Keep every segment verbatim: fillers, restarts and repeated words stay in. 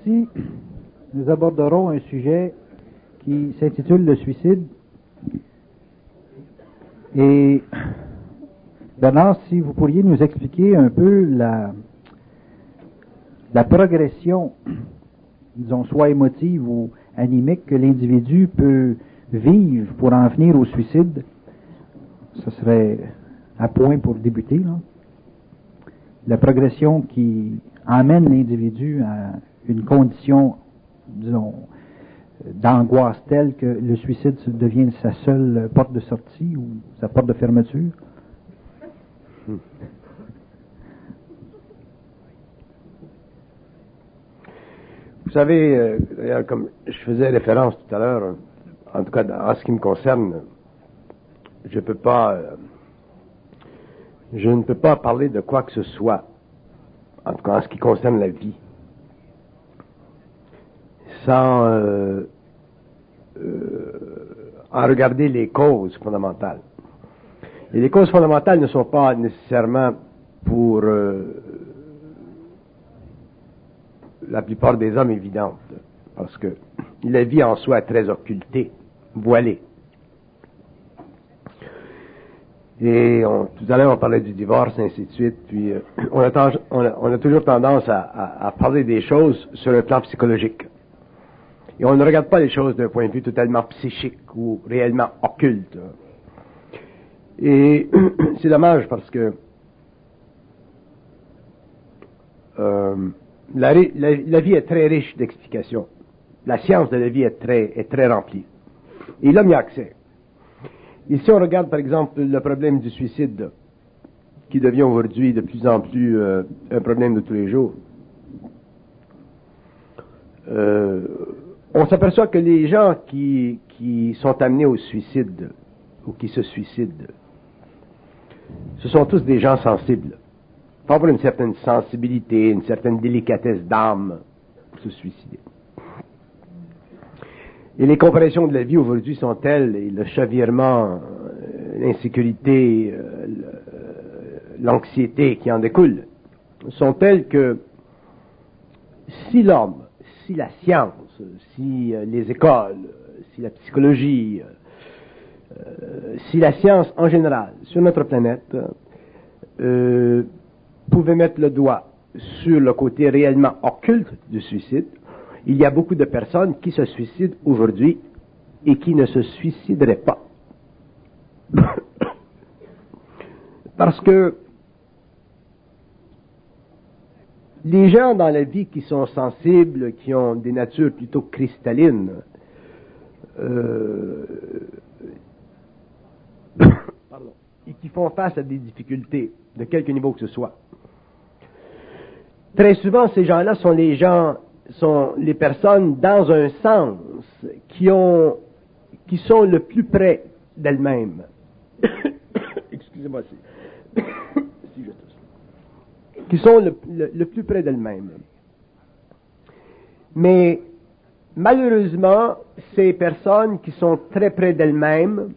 partie, nous aborderons un sujet qui s'intitule le suicide. Et Bernard, si vous pourriez nous expliquer un peu la, la progression, disons, soit émotive ou animique, que l'individu peut vivre pour en venir au suicide, ce serait à point pour débuter, là. La progression qui emmène l'individu à une condition, disons, d'angoisse telle que le suicide devient sa seule porte de sortie ou sa porte de fermeture. Hmm. Vous savez, euh, comme je faisais référence tout à l'heure, en tout cas en ce qui me concerne, je peux pas, euh, je ne peux pas parler de quoi que ce soit, en tout cas en ce qui concerne la vie, sans euh, euh, en regarder les causes fondamentales. Et les causes fondamentales ne sont pas nécessairement pour euh, la plupart des hommes évidentes, parce que la vie en soi est très occultée, voilée. Et on, tout à l'heure, on parlait du divorce, ainsi de suite, puis euh, on, a ten, on, a, on a toujours tendance à, à, à parler des choses sur le plan psychologique. Et on ne regarde pas les choses d'un point de vue totalement psychique ou réellement occulte. Et c'est dommage parce que euh, la, la, la vie est très riche d'explications. La science de la vie est très, est très remplie. Et l'homme y a accès. Et si on regarde, par exemple, le problème du suicide, qui devient aujourd'hui de plus en plus euh, un problème de tous les jours, euh, on s'aperçoit que les gens qui, qui sont amenés au suicide, ou qui se suicident, ce sont tous des gens sensibles. Il faut avoir une certaine sensibilité, une certaine délicatesse d'âme pour se suicider. Et les comparaisons de la vie aujourd'hui sont telles, et le chavirement, l'insécurité, l'anxiété qui en découle, sont telles que si l'homme, si la science, si les écoles, si la psychologie, si la science en général sur notre planète euh, pouvait mettre le doigt sur le côté réellement occulte du suicide, il y a beaucoup de personnes qui se suicident aujourd'hui et qui ne se suicideraient pas. Parce que les gens dans la vie qui sont sensibles, qui ont des natures plutôt cristallines, euh, pardon, et qui font face à des difficultés de quelque niveau que ce soit, très souvent ces gens-là sont les gens sont les personnes dans un sens qui ont qui sont le plus près d'elles-mêmes. Excusez-moi si, si je tousse. Qui sont le, le, le plus près d'elles-mêmes. Mais malheureusement, ces personnes qui sont très près d'elles-mêmes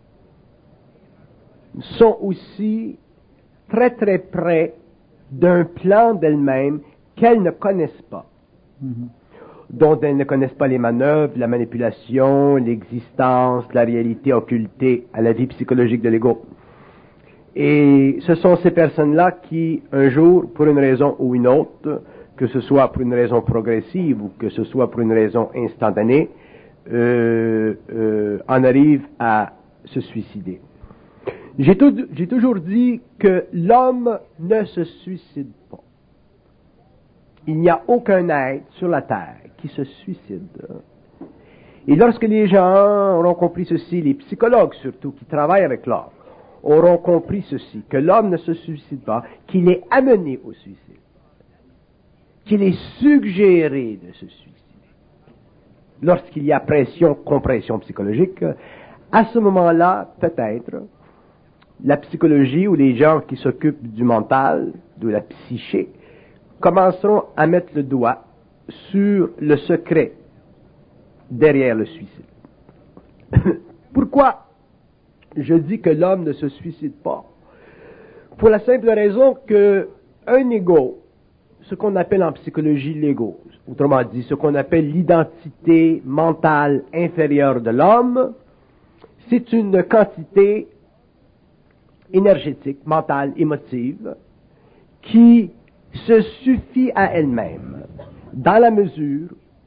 sont aussi très très près d'un plan d'elles-mêmes qu'elles ne connaissent pas. Mm-hmm. Dont elles ne connaissent pas les manœuvres, la manipulation, l'existence, la réalité occultée à la vie psychologique de l'ego. Et ce sont ces personnes-là qui, un jour, pour une raison ou une autre, que ce soit pour une raison progressive ou que ce soit pour une raison instantanée, euh, euh, en arrivent à se suicider. J'ai, tout, j'ai toujours dit que l'homme ne se suicide pas. Il n'y a aucun être sur la terre qui se suicide. Et lorsque les gens auront compris ceci, les psychologues surtout, qui travaillent avec l'homme, auront compris ceci, que l'homme ne se suicide pas, qu'il est amené au suicide, qu'il est suggéré de se suicider. Lorsqu'il y a pression, compression psychologique, à ce moment-là, peut-être, la psychologie ou les gens qui s'occupent du mental, de la psyché, commenceront à mettre le doigt sur le secret derrière le suicide. Pourquoi je dis que l'homme ne se suicide pas? Pour la simple raison que un ego ce qu'on appelle en psychologie l'ego, autrement dit, ce qu'on appelle l'identité mentale inférieure de l'homme. C'est une quantité énergétique, mentale, émotive, qui se suffit à elle-même, dans la mesure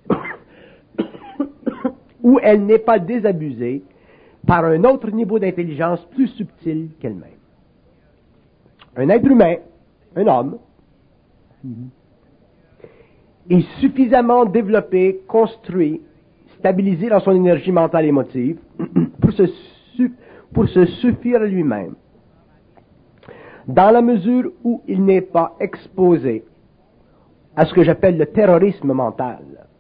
où elle n'est pas désabusée par un autre niveau d'intelligence plus subtil qu'elle-même. Un être humain, un homme, est suffisamment développé, construit, stabilisé dans son énergie mentale et émotive pour se, su- pour se suffire à lui-même, dans la mesure où il n'est pas exposé à ce que j'appelle le terrorisme mental,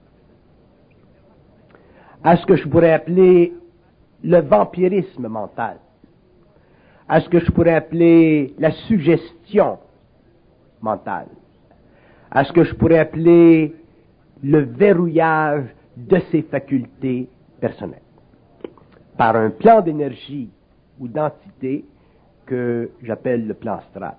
à ce que je pourrais appeler le vampirisme mental, à ce que je pourrais appeler la suggestion mentale, à ce que je pourrais appeler le verrouillage de ses facultés personnelles, par un plan d'énergie ou d'entité que j'appelle le plan astral.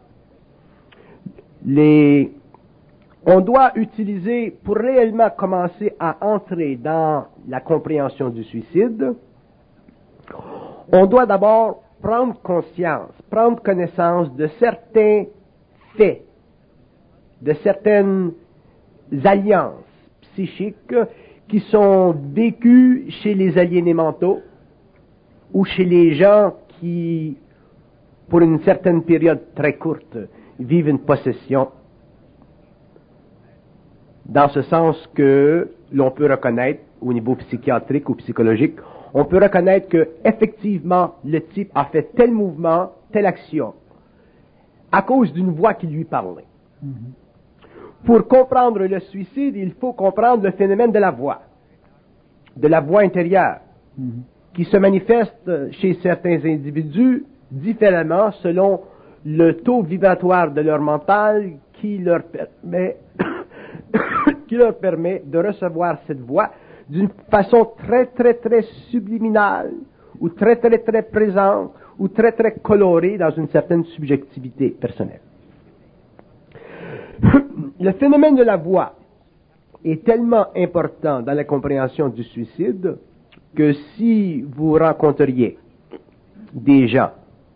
Les, on doit utiliser, pour réellement commencer à entrer dans la compréhension du suicide, on doit d'abord prendre conscience, prendre connaissance de certains faits, de certaines alliances psychiques qui sont vécues chez les aliénés mentaux ou chez les gens qui, pour une certaine période très courte, vivent une possession, dans ce sens que l'on peut reconnaître, au niveau psychiatrique ou psychologique, on peut reconnaître que effectivement le type a fait tel mouvement, telle action, à cause d'une voix qui lui parlait. Mm-hmm. Pour comprendre le suicide, il faut comprendre le phénomène de la voix, de la voix intérieure, mm-hmm. qui se manifeste chez certains individus différemment selon le taux vibratoire de leur mental qui leur permet, qui leur permet de recevoir cette voix d'une façon très, très, très subliminale, ou très, très, très présente, ou très, très colorée dans une certaine subjectivité personnelle. Le phénomène de la voix est tellement important dans la compréhension du suicide que si vous rencontriez des gens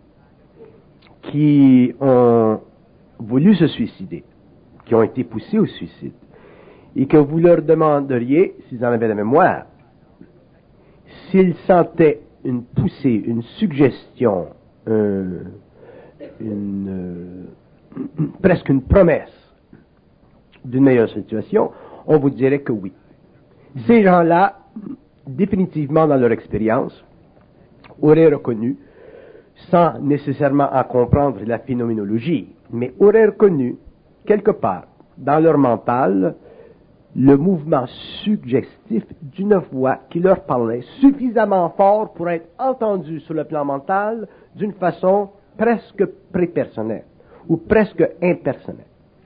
qui ont voulu se suicider, qui ont été poussés au suicide, et que vous leur demanderiez, s'ils en avaient la mémoire, s'ils sentaient une poussée, une suggestion, un, une, euh, presque une promesse d'une meilleure situation, on vous dirait que oui. Ces gens-là, définitivement dans leur expérience, auraient reconnu, sans nécessairement en comprendre la phénoménologie, mais auraient reconnu, quelque part, dans leur mental, le mouvement suggestif d'une voix qui leur parlait suffisamment fort pour être entendu sur le plan mental d'une façon presque prépersonnelle ou presque impersonnelle.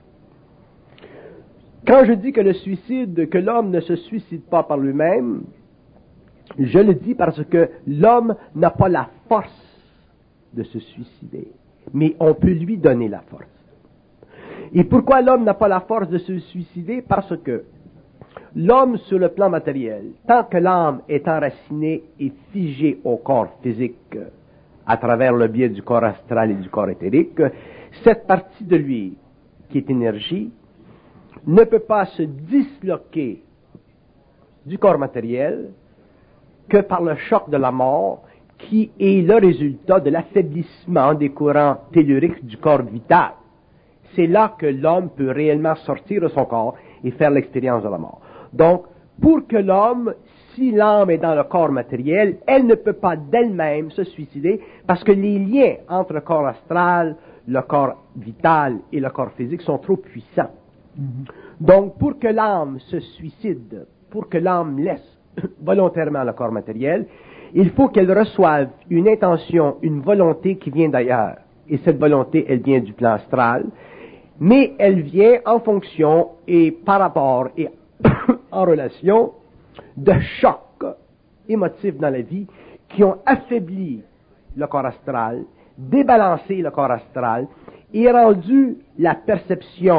Quand je dis que le suicide, que l'homme ne se suicide pas par lui-même, je le dis parce que l'homme n'a pas la force de se suicider, mais on peut lui donner la force. Et pourquoi l'homme n'a pas la force de se suicider? Parce que l'homme, sur le plan matériel, tant que l'âme est enracinée et figée au corps physique à travers le biais du corps astral et du corps éthérique, cette partie de lui, qui est énergie, ne peut pas se disloquer du corps matériel que par le choc de la mort, qui est le résultat de l'affaiblissement des courants telluriques du corps vital. C'est là que l'homme peut réellement sortir de son corps et faire l'expérience de la mort. Donc, pour que l'homme, si l'âme est dans le corps matériel, elle ne peut pas d'elle-même se suicider parce que les liens entre le corps astral, le corps vital et le corps physique sont trop puissants. Mm-hmm. Donc, pour que l'âme se suicide, pour que l'âme laisse volontairement le corps matériel, il faut qu'elle reçoive une intention, une volonté qui vient d'ailleurs. Et cette volonté, elle vient du plan astral, mais elle vient en fonction et par rapport et en relation de chocs émotifs dans la vie qui ont affaibli le corps astral, débalancé le corps astral et rendu la perception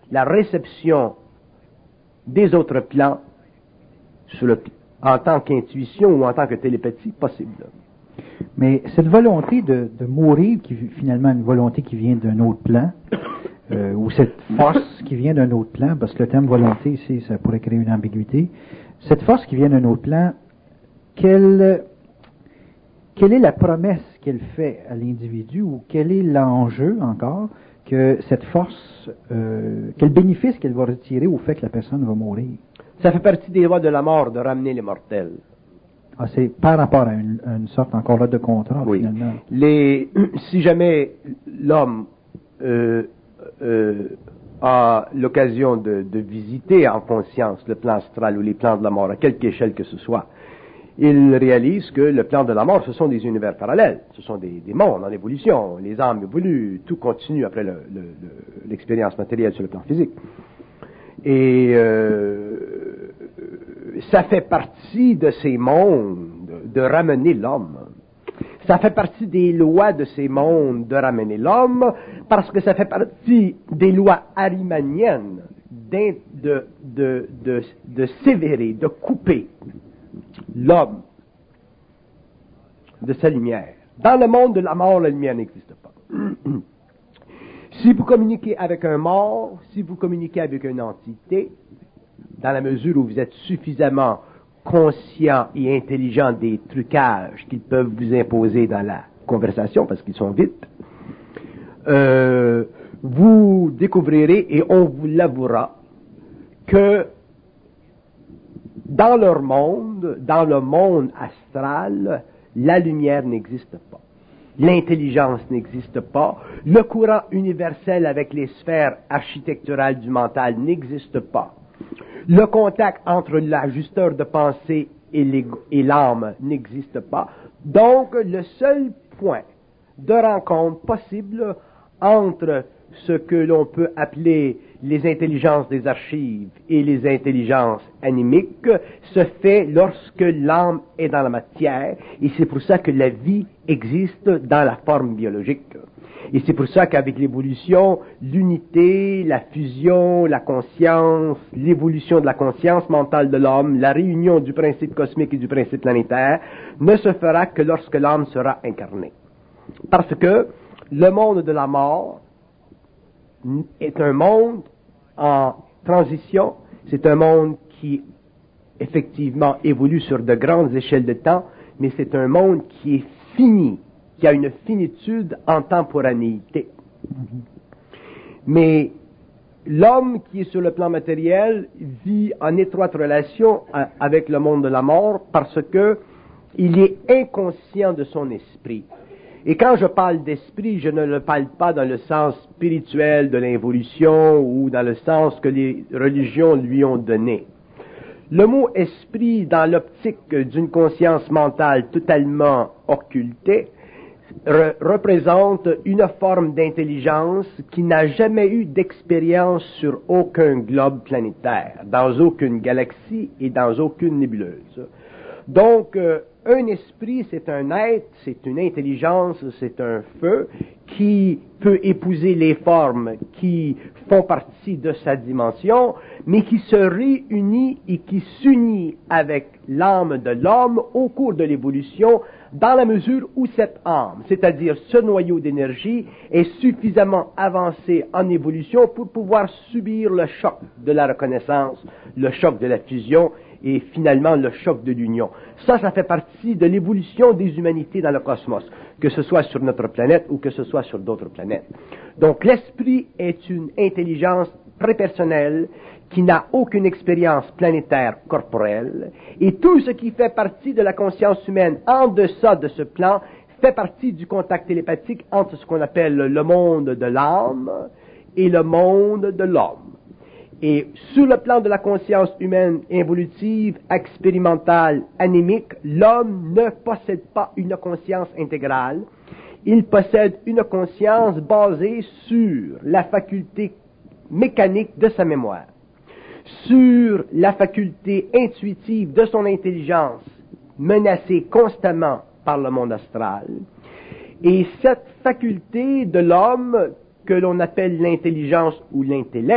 la réception des autres plans sur le, en tant qu'intuition ou en tant que télépathie possible. Mais cette volonté de, de mourir, qui finalement une volonté qui vient d'un autre plan, euh, ou cette force qui vient d'un autre plan, parce que le terme volonté ici, ça pourrait créer une ambiguïté, cette force qui vient d'un autre plan, quelle, quelle est la promesse qu'elle fait à l'individu, ou quel est l'enjeu encore que cette force, euh, quel bénéfice qu'elle va retirer au fait que la personne va mourir? Ça fait partie des lois de la mort de ramener les mortels. Ah, c'est par rapport à une, à une sorte encore là de contrat, oui. Finalement. Les, si jamais l'homme euh, euh, a l'occasion de, de visiter en conscience le plan astral ou les plans de la mort, à quelque échelle que ce soit, il réalise que le plan de la mort, ce sont des univers parallèles, ce sont des, des mondes en évolution, les âmes évoluent, tout continue après le, le, le, l'expérience matérielle sur le plan physique. Et euh, ça fait partie de ces mondes de ramener l'homme. Ça fait partie des lois de ces mondes de ramener l'homme, parce que ça fait partie des lois arimaniennes de, de, de, de, de sévérer, de couper l'homme de sa lumière. Dans le monde de la mort, la lumière n'existe pas. Si vous communiquez avec un mort, si vous communiquez avec une entité, dans la mesure où vous êtes suffisamment conscient et intelligent des trucages qu'ils peuvent vous imposer dans la conversation, parce qu'ils sont vite, euh, vous découvrirez, et on vous l'avouera, que dans leur monde, dans le monde astral, la lumière n'existe pas. L'intelligence n'existe pas. Le courant universel avec les sphères architecturales du mental n'existe pas. Le contact entre l'ajusteur de pensée et, et l'âme n'existe pas. Donc, le seul point de rencontre possible entre ce que l'on peut appeler les intelligences des archives et les intelligences animiques se fait lorsque l'âme est dans la matière, et c'est pour ça que la vie existe dans la forme biologique. Et c'est pour ça qu'avec l'évolution, l'unité, la fusion, la conscience, l'évolution de la conscience mentale de l'homme, la réunion du principe cosmique et du principe planétaire, ne se fera que lorsque l'âme sera incarnée. Parce que le monde de la mort est un monde en transition, c'est un monde qui effectivement évolue sur de grandes échelles de temps, mais c'est un monde qui est fini, qui a une finitude en temporanéité. Mais l'homme qui est sur le plan matériel vit en étroite relation à, avec le monde de la mort parce que il est inconscient de son esprit. Et quand je parle d'esprit, je ne le parle pas dans le sens spirituel de l'involution ou dans le sens que les religions lui ont donné. Le mot esprit, dans l'optique d'une conscience mentale totalement occultée, re- représente une forme d'intelligence qui n'a jamais eu d'expérience sur aucun globe planétaire, dans aucune galaxie et dans aucune nébuleuse. Donc, euh, un esprit, c'est un être, c'est une intelligence, c'est un feu qui peut épouser les formes qui font partie de sa dimension, mais qui se réunit et qui s'unit avec l'âme de l'homme au cours de l'évolution, dans la mesure où cette âme, c'est-à-dire ce noyau d'énergie, est suffisamment avancé en évolution pour pouvoir subir le choc de la reconnaissance, le choc de la fusion, et finalement le choc de l'union. Ça, ça fait partie de l'évolution des humanités dans le cosmos, que ce soit sur notre planète ou que ce soit sur d'autres planètes. Donc l'esprit est une intelligence prépersonnelle qui n'a aucune expérience planétaire corporelle, et tout ce qui fait partie de la conscience humaine en deçà de ce plan fait partie du contact télépathique entre ce qu'on appelle le monde de l'âme et le monde de l'homme. Et sur le plan de la conscience humaine involutive, expérimentale, anémique, l'homme ne possède pas une conscience intégrale. Il possède une conscience basée sur la faculté mécanique de sa mémoire, sur la faculté intuitive de son intelligence, menacée constamment par le monde astral. Et cette faculté de l'homme, que l'on appelle l'intelligence ou l'intellect,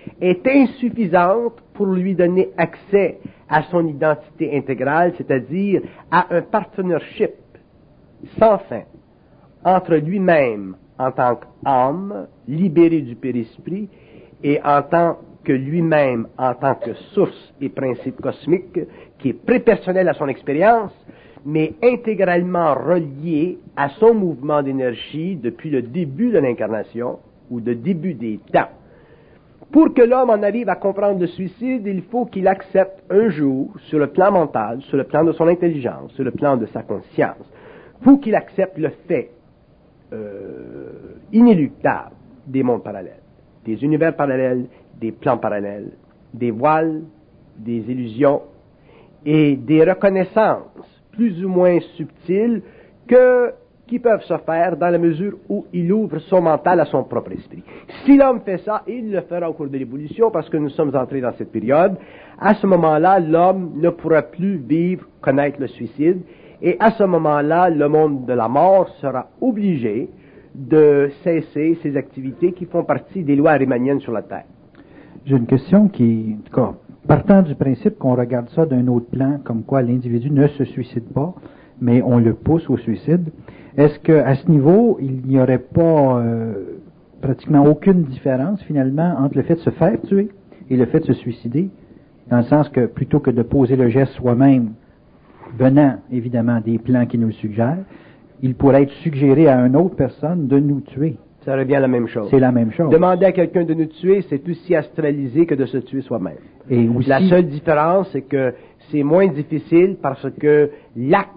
est insuffisante pour lui donner accès à son identité intégrale, c'est-à-dire à un partnership sans fin entre lui-même en tant qu'âme, libéré du périsprit, et en tant que lui-même en tant que source et principe cosmique, qui est prépersonnel à son expérience, mais intégralement relié à son mouvement d'énergie depuis le début de l'incarnation ou le début des temps. Pour que l'homme en arrive à comprendre le suicide, il faut qu'il accepte un jour, sur le plan mental, sur le plan de son intelligence, sur le plan de sa conscience, il faut qu'il accepte le fait euh, inéluctable des mondes parallèles, des univers parallèles, des plans parallèles, des voiles, des illusions et des reconnaissances plus ou moins subtiles que, qui peuvent se faire dans la mesure où il ouvre son mental à son propre esprit. Si l'homme fait ça, il le fera au cours de l'évolution parce que nous sommes entrés dans cette période, à ce moment-là, l'homme ne pourra plus vivre, connaître le suicide, et à ce moment-là, le monde de la mort sera obligé de cesser ses activités qui font partie des lois riemanniennes sur la Terre. J'ai une question qui, en tout cas, partant du principe qu'on regarde ça d'un autre plan, comme quoi l'individu ne se suicide pas, mais on le pousse au suicide, est-ce qu'à ce niveau, il n'y aurait pas euh, pratiquement aucune différence finalement entre le fait de se faire tuer et le fait de se suicider, dans le sens que plutôt que de poser le geste soi-même, venant évidemment des plans qui nous le suggèrent, il pourrait être suggéré à une autre personne de nous tuer. Ça revient à la même chose. C'est la même chose. Demander à quelqu'un de nous tuer, c'est aussi astralisé que de se tuer soi-même. Et aussi, la seule différence, c'est que c'est moins difficile parce que l'acte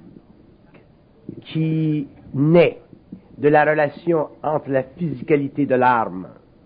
qui naît de la relation entre la physicalité de l'arme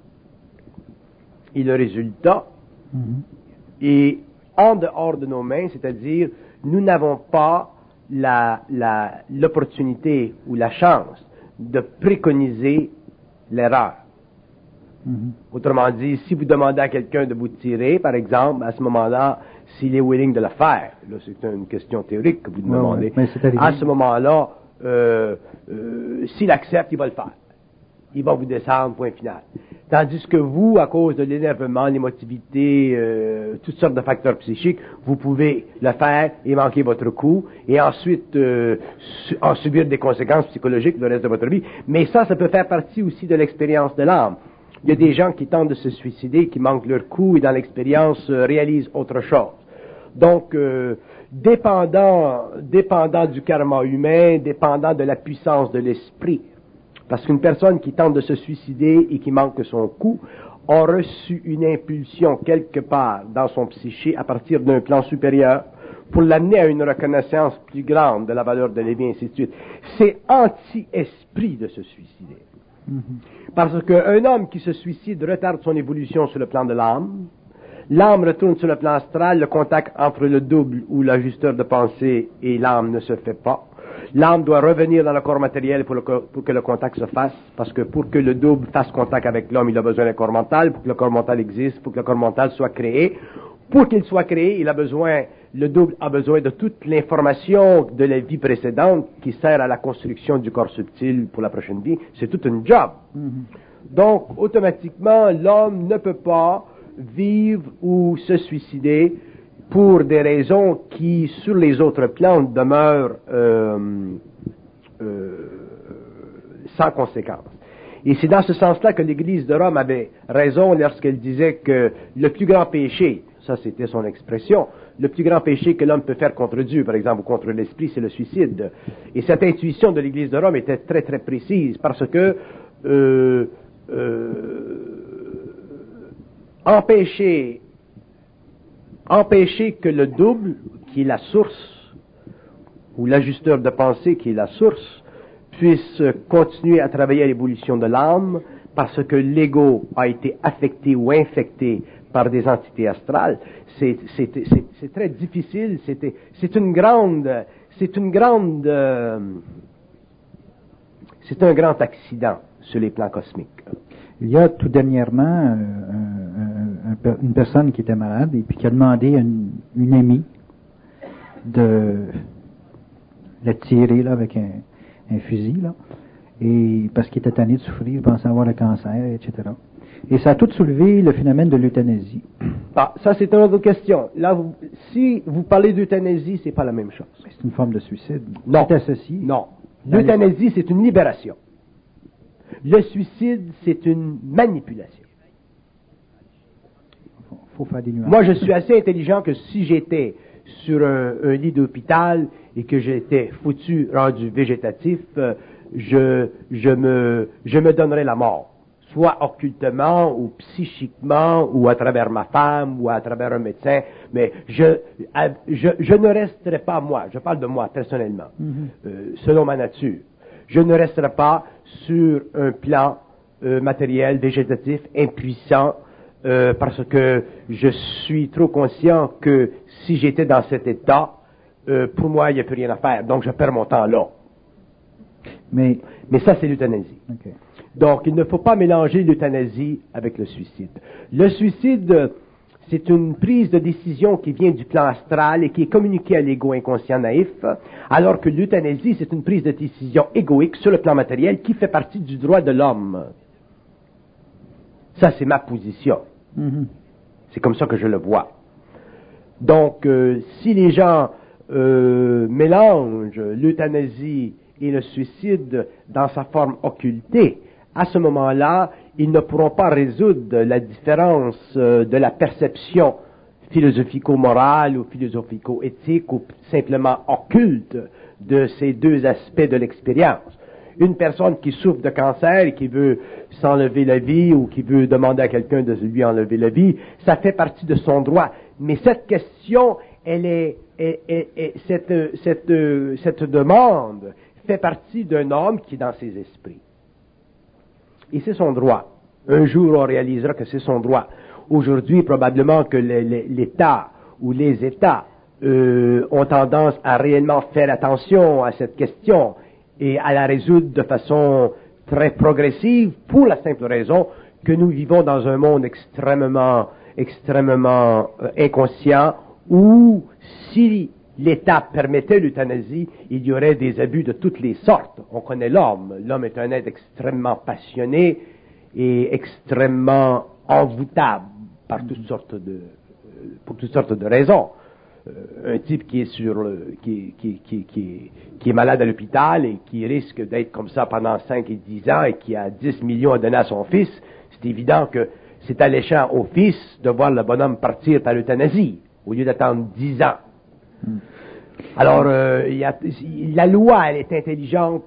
et le résultat mm-hmm. est en dehors de nos mains, c'est-à-dire nous n'avons pas la, la, l'opportunité ou la chance de préconiser l'erreur. Mm-hmm. Autrement dit, si vous demandez à quelqu'un de vous tirer, par exemple, à ce moment-là, s'il est willing de le faire, là c'est une question théorique que vous demandez, ouais, ouais, à ce moment-là, euh, euh, s'il accepte, il va le faire. Il va vous descendre, point final. Tandis que vous, à cause de l'énervement, l'émotivité, euh, toutes sortes de facteurs psychiques, vous pouvez le faire et manquer votre coup, et ensuite euh, su- en subir des conséquences psychologiques le reste de votre vie. Mais ça, ça peut faire partie aussi de l'expérience de l'âme. Il y a des gens qui tentent de se suicider, qui manquent leur coup, et dans l'expérience euh, réalisent autre chose. Donc, euh, dépendant, dépendant du karma humain, dépendant de la puissance de l'esprit, parce qu'une personne qui tente de se suicider et qui manque son coup a reçu une impulsion quelque part dans son psyché à partir d'un plan supérieur pour l'amener à une reconnaissance plus grande de la valeur de la vie, ainsi de suite. C'est anti-esprit de se suicider. Mm-hmm. Parce qu'un homme qui se suicide retarde son évolution sur le plan de l'âme. L'âme retourne sur le plan astral, le contact entre le double ou l'ajusteur de pensée et l'âme ne se fait pas. L'âme doit revenir dans le corps matériel pour, le, pour que le contact se fasse, parce que pour que le double fasse contact avec l'homme, il a besoin d'un corps mental, pour que le corps mental existe, pour que le corps mental soit créé. Pour qu'il soit créé, il a besoin, le double a besoin de toute l'information de la vie précédente qui sert à la construction du corps subtil pour la prochaine vie. C'est tout un job. Mm-hmm. Donc, automatiquement, l'homme ne peut pas vivre ou se suicider pour des raisons qui, sur les autres plans, demeurent euh, euh, sans conséquence. Et c'est dans ce sens-là que l'Église de Rome avait raison lorsqu'elle disait que le plus grand péché, ça c'était son expression, le plus grand péché que l'homme peut faire contre Dieu, par exemple, ou contre l'esprit, c'est le suicide. Et cette intuition de l'Église de Rome était très très précise, parce que euh, euh, empêcher empêcher que le double, qui est la source, ou l'ajusteur de pensée, qui est la source, puisse continuer à travailler à l'évolution de l'âme, parce que l'ego a été affecté ou infecté par des entités astrales, c'est, c'est, c'est, c'est très difficile, c'est, c'est une grande, c'est une grande, euh, c'est un grand accident sur les plans cosmiques. Il y a tout dernièrement euh, un, un, une personne qui était malade et puis qui a demandé à une, une amie de la tirer là, avec un, un fusil, là, et parce qu'il était tanné de souffrir, il pensait avoir le cancer, et cetera. Et ça a tout soulevé le phénomène de l'euthanasie. Ah, ça, c'est une autre question. Là, vous, si vous parlez d'euthanasie, c'est pas la même chose. C'est une forme de suicide. Non. C'est associé. Non. L'euthanasie, c'est une libération. Le suicide, c'est une manipulation. Il faut faire des nuances. Moi, je suis assez intelligent que si j'étais sur un, un lit d'hôpital et que j'étais foutu, rendu végétatif, euh, je, je, me, je me donnerais la mort. Soit occultement ou psychiquement ou à travers ma femme ou à travers un médecin, mais je, je, je ne resterai pas moi, je parle de moi personnellement, mm-hmm. euh, selon ma nature. Je ne resterai pas sur un plan euh, matériel, végétatif, impuissant, euh, parce que je suis trop conscient que si j'étais dans cet état, euh, pour moi, il n'y a plus rien à faire, donc je perds mon temps là. Mais, mais ça, c'est l'euthanasie. Okay. Donc, il ne faut pas mélanger l'euthanasie avec le suicide. Le suicide, c'est une prise de décision qui vient du plan astral et qui est communiquée à l'ego inconscient naïf, alors que l'euthanasie, c'est une prise de décision égoïque sur le plan matériel qui fait partie du droit de l'homme. Ça, c'est ma position. Mm-hmm. C'est comme ça que je le vois. Donc, euh, si les gens euh, mélangent l'euthanasie et le suicide dans sa forme occultée, à ce moment-là, ils ne pourront pas résoudre la différence euh, de la perception philosophico-morale ou philosophico-éthique ou simplement occulte de ces deux aspects de l'expérience. Une personne qui souffre de cancer et qui veut s'enlever la vie ou qui veut demander à quelqu'un de lui enlever la vie, ça fait partie de son droit. Mais cette question, elle est, est, est, est cette, cette, cette demande fait partie d'un homme qui est dans ses esprits. Et c'est son droit. Un jour, on réalisera que c'est son droit. Aujourd'hui, probablement que l'État ou les États euh, ont tendance à réellement faire attention à cette question et à la résoudre de façon très progressive pour la simple raison que nous vivons dans un monde extrêmement, extrêmement euh, inconscient où si l'État permettait l'euthanasie, il y aurait des abus de toutes les sortes. On connaît l'homme. L'homme est un être extrêmement passionné et extrêmement envoûtable par toutes sortes de, pour toutes sortes de raisons. Euh, un type qui est sur le, qui, qui, qui, qui, qui est malade à l'hôpital et qui risque d'être comme ça pendant cinq et dix ans et qui a dix millions à donner à son fils, c'est évident que c'est alléchant au fils de voir le bonhomme partir par l'euthanasie au lieu d'attendre dix ans. Alors, euh, y a, la loi, elle est intelligente,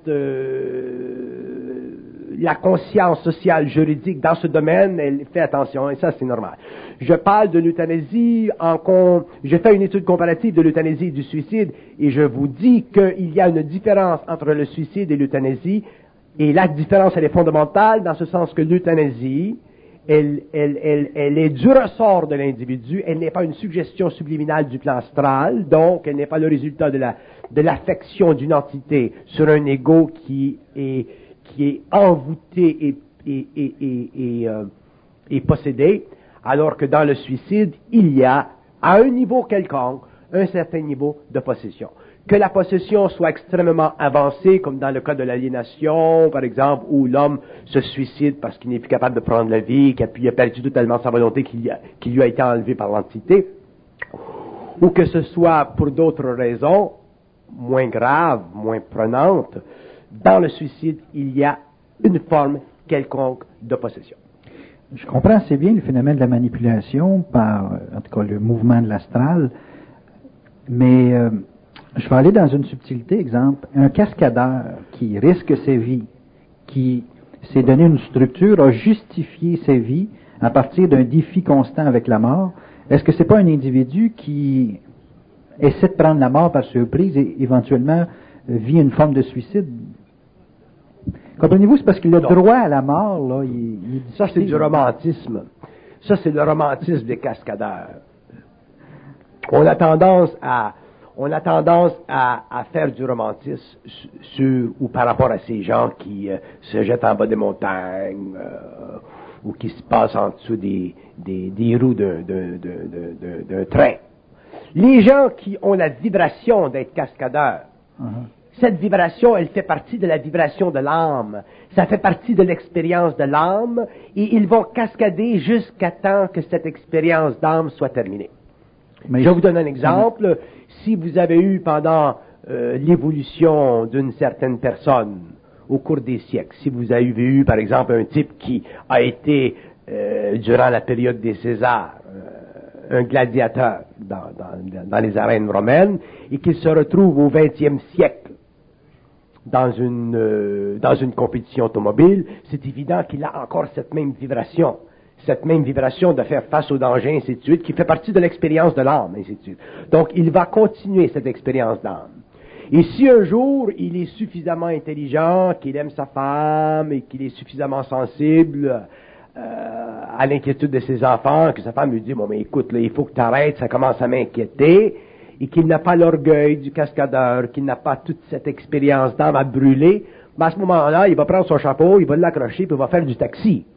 euh, la conscience sociale, juridique, dans ce domaine, elle fait attention, et ça, c'est normal. Je parle de l'euthanasie en con... Je fais une étude comparative de l'euthanasie et du suicide, et je vous dis qu'il y a une différence entre le suicide et l'euthanasie, et la différence, elle est fondamentale, dans ce sens que l'euthanasie, Elle, elle, elle, elle est du ressort de l'individu, elle n'est pas une suggestion subliminale du plan astral, donc elle n'est pas le résultat de la, de l'affection d'une entité sur un ego qui est, qui est envoûté et, et, et, et, et, euh, et possédé, alors que dans le suicide, il y a, à un niveau quelconque, un certain niveau de possession. Que la possession soit extrêmement avancée, comme dans le cas de l'aliénation, par exemple, où l'homme se suicide parce qu'il n'est plus capable de prendre la vie, qu'il a perdu totalement sa volonté, qu'il, a, qu'il lui a été enlevé par l'entité, ou que ce soit pour d'autres raisons, moins graves, moins prenantes, dans le suicide, il y a une forme quelconque de possession. Je comprends assez bien le phénomène de la manipulation par, en tout cas, le mouvement de l'astral, mais... Euh, je vais aller dans une subtilité, exemple, un cascadeur qui risque sa vie, qui s'est donné une structure, a justifié sa vie à partir d'un défi constant avec la mort. Est-ce que c'est pas un individu qui essaie de prendre la mort par surprise et éventuellement vit une forme de suicide? Comprenez-vous, c'est parce qu'il a droit à la mort, là. Il, il Ça, c'est du romantisme. Ça, c'est le romantisme des cascadeurs. On a tendance à On a tendance à, à faire du romantisme sur ou par rapport à ces gens qui euh, se jettent en bas des montagnes euh, ou qui se passent en dessous des, des, des roues d'un, d'un, d'un, d'un, d'un train. Les gens qui ont la vibration d'être cascadeurs, uh-huh. Cette vibration, elle fait partie de la vibration de l'âme. Ça fait partie de l'expérience de l'âme et ils vont cascader jusqu'à temps que cette expérience d'âme soit terminée. Mais je vous donne un exemple. Si vous avez eu pendant euh, l'évolution d'une certaine personne au cours des siècles, si vous avez eu, par exemple, un type qui a été, euh, durant la période des Césars, euh, un gladiateur dans, dans, dans les arènes romaines, et qu'il se retrouve au vingtième siècle dans une, euh, dans une compétition automobile, c'est évident qu'il a encore cette même vibration. Cette même vibration de faire face au danger, ainsi de suite, qui fait partie de l'expérience de l'âme, ainsi de suite. Donc, il va continuer cette expérience d'âme. Et si un jour, il est suffisamment intelligent, qu'il aime sa femme, et qu'il est suffisamment sensible euh, à l'inquiétude de ses enfants, que sa femme lui dit, bon, mais écoute, là, il faut que tu arrêtes, ça commence à m'inquiéter, et qu'il n'a pas l'orgueil du cascadeur, qu'il n'a pas toute cette expérience d'âme à brûler, mais à ce moment-là, il va prendre son chapeau, il va l'accrocher, puis il va faire du taxi.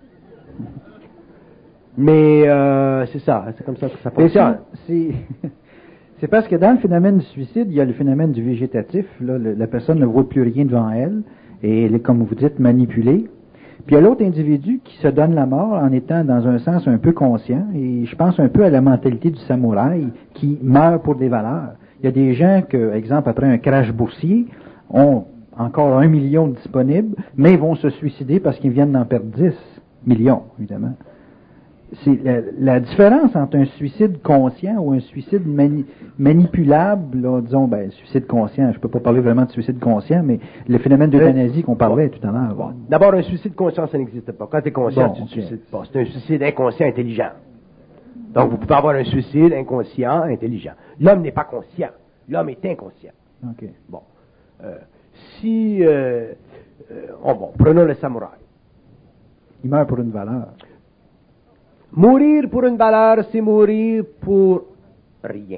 Mais euh, c'est ça, c'est comme ça que ça fonctionne. C'est, c'est parce que dans le phénomène du suicide, il y a le phénomène du végétatif. Là, le, la personne ne voit plus rien devant elle et elle est, comme vous dites, manipulée. Puis il y a l'autre individu qui se donne la mort en étant dans un sens un peu conscient. Et je pense un peu à la mentalité du samouraï qui meurt pour des valeurs. Il y a des gens que, exemple, après un crash boursier, ont encore un million disponible, mais vont se suicider parce qu'ils viennent d'en perdre dix millions, évidemment. C'est la, la différence entre un suicide conscient ou un suicide mani, manipulable, là, disons, ben, suicide conscient, je peux pas parler vraiment de suicide conscient, mais le phénomène d'euthanasie qu'on parlait bon, tout à l'heure. Bon. D'abord, un suicide conscient, ça n'existe pas. Quand tu es conscient, bon, tu ne okay. te suicides pas. C'est un suicide inconscient intelligent. Donc, vous pouvez avoir un suicide inconscient intelligent. L'homme n'est pas conscient. L'homme est inconscient. Okay. Bon. Euh, si, euh, euh, oh bon, prenons le samouraï. Il meurt pour une valeur. Mourir pour une valeur, c'est mourir pour rien.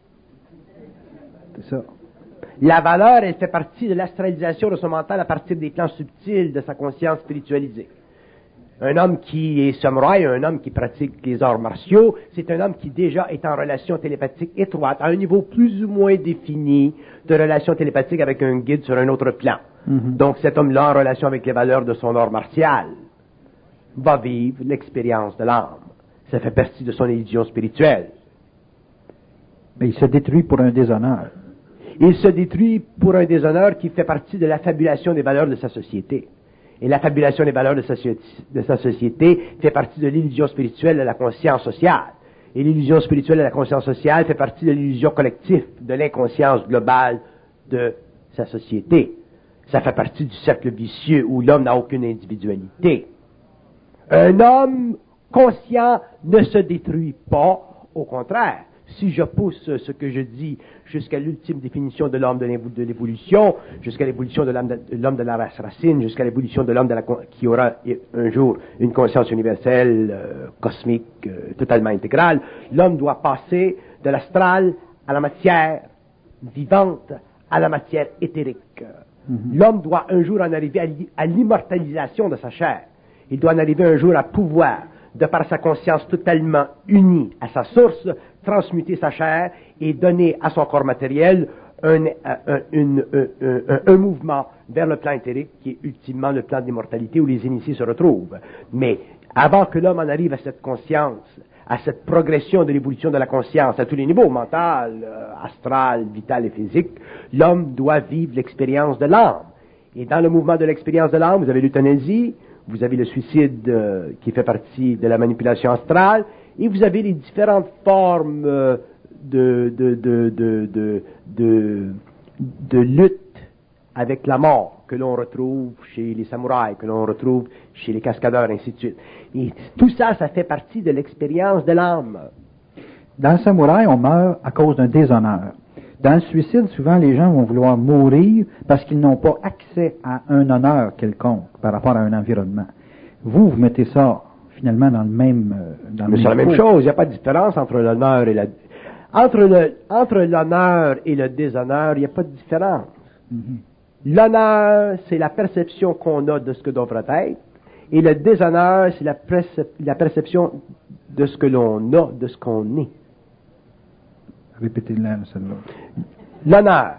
C'est ça. La valeur, elle fait partie de l'astralisation de son mental à partir des plans subtils de sa conscience spiritualisée. Un homme qui est samouraï, un homme qui pratique les arts martiaux, c'est un homme qui déjà est en relation télépathique étroite, à un niveau plus ou moins défini de relation télépathique avec un guide sur un autre plan. Mm-hmm. Donc cet homme-là, en relation avec les valeurs de son art martial, va vivre l'expérience de l'âme. Ça fait partie de son illusion spirituelle. Mais il se détruit pour un déshonneur. Il se détruit pour un déshonneur qui fait partie de l'affabulation des valeurs de sa société. Et l'affabulation des valeurs de sa, de sa société fait partie de l'illusion spirituelle de la conscience sociale. Et l'illusion spirituelle de la conscience sociale fait partie de l'illusion collective de l'inconscience globale de sa société. Ça fait partie du cercle vicieux où l'homme n'a aucune individualité. Un homme conscient ne se détruit pas, au contraire. Si je pousse ce que je dis jusqu'à l'ultime définition de l'homme de l'évolution, jusqu'à l'évolution de l'homme de, l'homme de la race racine, jusqu'à l'évolution de l'homme de la, qui aura un jour une conscience universelle, euh, cosmique, euh, totalement intégrale, l'homme doit passer de l'astral à la matière vivante, à la matière éthérique. Mm-hmm. L'homme doit un jour en arriver à l'immortalisation de sa chair. Il doit en arriver un jour à pouvoir, de par sa conscience totalement unie à sa source, transmuter sa chair et donner à son corps matériel un, un, une, un, un, un mouvement vers le plan éthérique qui est ultimement le plan d'immortalité où les initiés se retrouvent. Mais avant que l'homme en arrive à cette conscience, à cette progression de l'évolution de la conscience à tous les niveaux, mental, euh, astral, vital et physique, l'homme doit vivre l'expérience de l'âme. Et dans le mouvement de l'expérience de l'âme, vous avez l'euthanasie, vous avez le suicide euh, qui fait partie de la manipulation astrale, et vous avez les différentes formes euh, de, de, de, de, de, de, de lutte avec la mort que l'on retrouve chez les samouraïs, que l'on retrouve chez les cascadeurs, ainsi de suite. Et tout ça, ça fait partie de l'expérience de l'âme. Dans le samouraï, on meurt à cause d'un déshonneur. Dans le suicide, souvent, les gens vont vouloir mourir parce qu'ils n'ont pas accès à un honneur quelconque par rapport à un environnement. Vous, vous mettez ça, finalement, dans le même... Dans le Mais même c'est la même pot. chose. Il n'y a pas de différence entre l'honneur et la... Entre, le, entre l'honneur et le déshonneur, il n'y a pas de différence. Mm-hmm. L'honneur, c'est la perception qu'on a de ce que devrait être, et le déshonneur, c'est la, percep- la perception de ce que l'on a, de ce qu'on est. Répétez-le, celle-là. L'honneur,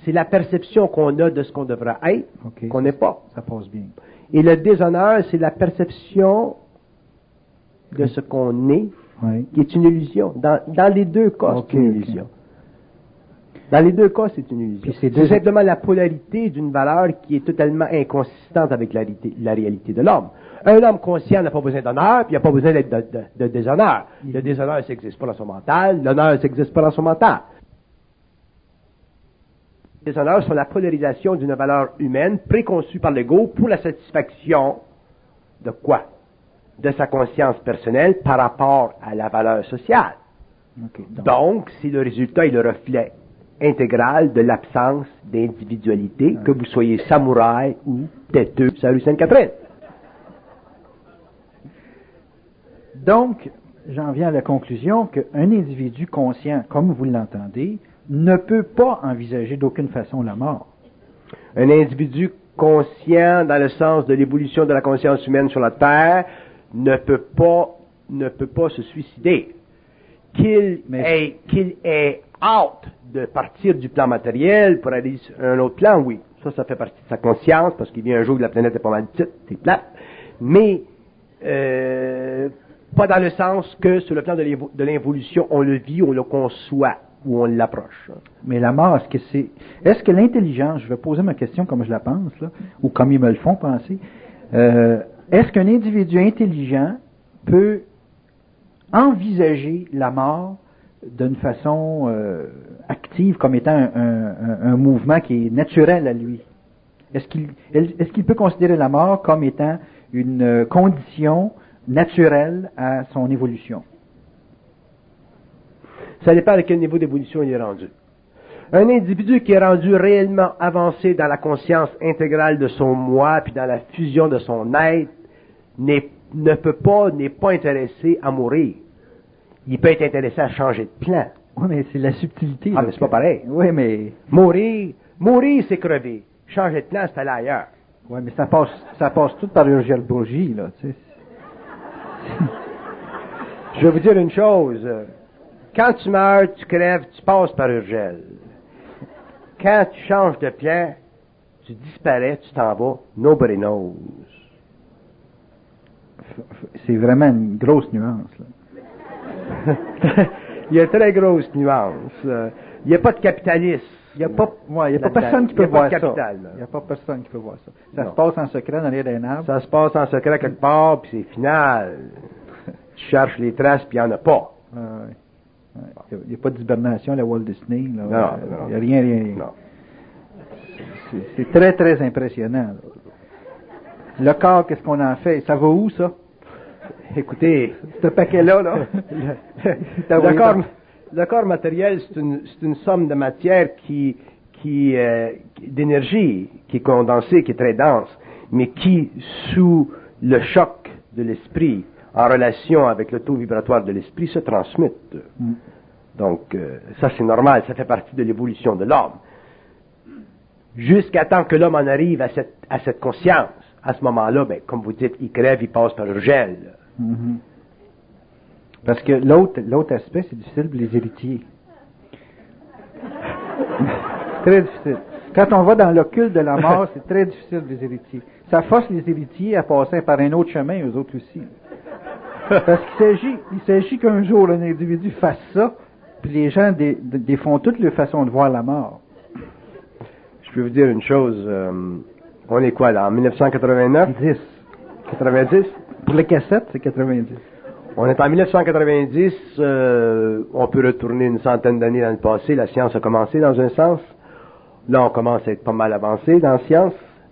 c'est la perception qu'on a de ce qu'on devrait être, okay, qu'on n'est pas. Ça passe bien. Et le déshonneur, c'est la perception de ce qu'on est, oui. qui est une illusion. Dans, dans les deux cas, okay, c'est une illusion. Okay. Dans les deux cas, c'est une illusion. C'est deux... simplement la polarité d'une valeur qui est totalement inconsistante avec la, la réalité de l'homme. Un homme conscient n'a pas besoin d'honneur, puis il n'a pas besoin d'être de, de, de déshonneur. Le déshonneur, ça n'existe pas dans son mental. L'honneur, ça n'existe pas dans son mental. Les déshonneurs sont la polarisation d'une valeur humaine préconçue par l'ego pour la satisfaction de quoi? De sa conscience personnelle par rapport à la valeur sociale. Okay, donc, donc c'est le résultat et le reflet intégral de l'absence d'individualité, okay, que vous soyez samouraï ou têteux sur la rue Sainte-Catherine. Donc, j'en viens à la conclusion qu'un individu conscient, comme vous l'entendez, ne peut pas envisager d'aucune façon la mort. Un individu conscient, dans le sens de l'évolution de la conscience humaine sur la Terre, ne peut pas, ne peut pas se suicider. Qu'il ait, qu'il ait hâte de partir du plan matériel pour aller sur un autre plan, oui. Ça, ça fait partie de sa conscience, parce qu'il vient un jour que la planète est pas mal petite, c'est plate. Mais, euh, pas dans le sens que sur le plan de l'involution, on le vit, on le conçoit, ou on l'approche. Mais la mort, est-ce que c'est... Est-ce que l'intelligence, je vais poser ma question comme je la pense, là, ou comme ils me le font penser, euh, est-ce qu'un individu intelligent peut envisager la mort d'une façon euh, active, comme étant un, un, un mouvement qui est naturel à lui? Est-ce qu'il, est-ce qu'il peut considérer la mort comme étant une condition naturelle à son évolution? Ça dépend de quel niveau d'évolution il est rendu. Un individu qui est rendu réellement avancé dans la conscience intégrale de son moi, puis dans la fusion de son être, n'est, ne peut pas, n'est pas intéressé à mourir. Il peut être intéressé à changer de plan. Oui, mais c'est la subtilité. Ah, mais c'est pas pareil. Oui, mais... Mourir, mourir, c'est crever. Changer de plan, c'est aller ailleurs. Oui, mais ça passe, ça passe tout par l'urgélbourgie, là, tu sais. Je vais vous dire une chose. Quand tu meurs, tu crèves, tu passes par Urgel. Quand tu changes de plan, tu disparais, tu t'en vas, nobody knows. C'est vraiment une grosse nuance, là. Il y a une très grosse nuance. Il n'y a pas de capitalisme. Il n'y a pas, ouais, il y a pas personne qui peut voir ça. Il n'y a pas personne qui peut voir ça. Ça non. se passe en secret dans les arbre. Ça se passe en secret quelque part, puis c'est final. Tu cherches les traces, puis il n'y en a pas. Ah, ouais. Il n'y a, a pas d'hibernation à la Walt Disney. Là. Non, il n'y a rien, rien, rien. Non. C'est, c'est très, très impressionnant. Là. Le corps, qu'est-ce qu'on en fait? Ça va où, ça? Écoutez, ce paquet-là, là. le, le, corps, le corps matériel, c'est une, c'est une somme de matière qui, qui, euh, d'énergie, qui est condensée, qui est très dense, mais qui, sous le choc de l'esprit, en relation avec le taux vibratoire de l'esprit, se transmute. Mm. Donc, euh, ça c'est normal, ça fait partie de l'évolution de l'homme. Jusqu'à temps que l'homme en arrive à cette, à cette conscience, à ce moment-là, ben, comme vous dites, il crève, il passe par le gel. Mm-hmm. Parce que l'autre, l'autre aspect, c'est difficile pour les héritiers. Très difficile. Quand on va dans l'occulte de la mort, c'est très difficile pour les héritiers. Ça force les héritiers à passer par un autre chemin, eux autres aussi. Parce qu'il s'agit, il s'agit qu'un jour, un individu fasse ça, puis les gens dé, dé, défont toutes les façons de voir la mort. Je peux vous dire une chose, euh, on est quoi là, en dix-neuf cent quatre-vingt-neuf? dix. quatre-vingt-dix? Pour les cassettes, c'est quatre-vingt-dix. On est en dix-neuf cent quatre-vingt-dix, euh, on peut retourner une centaine d'années dans le passé, la science a commencé dans un sens. Là, on commence à être pas mal avancé dans la science.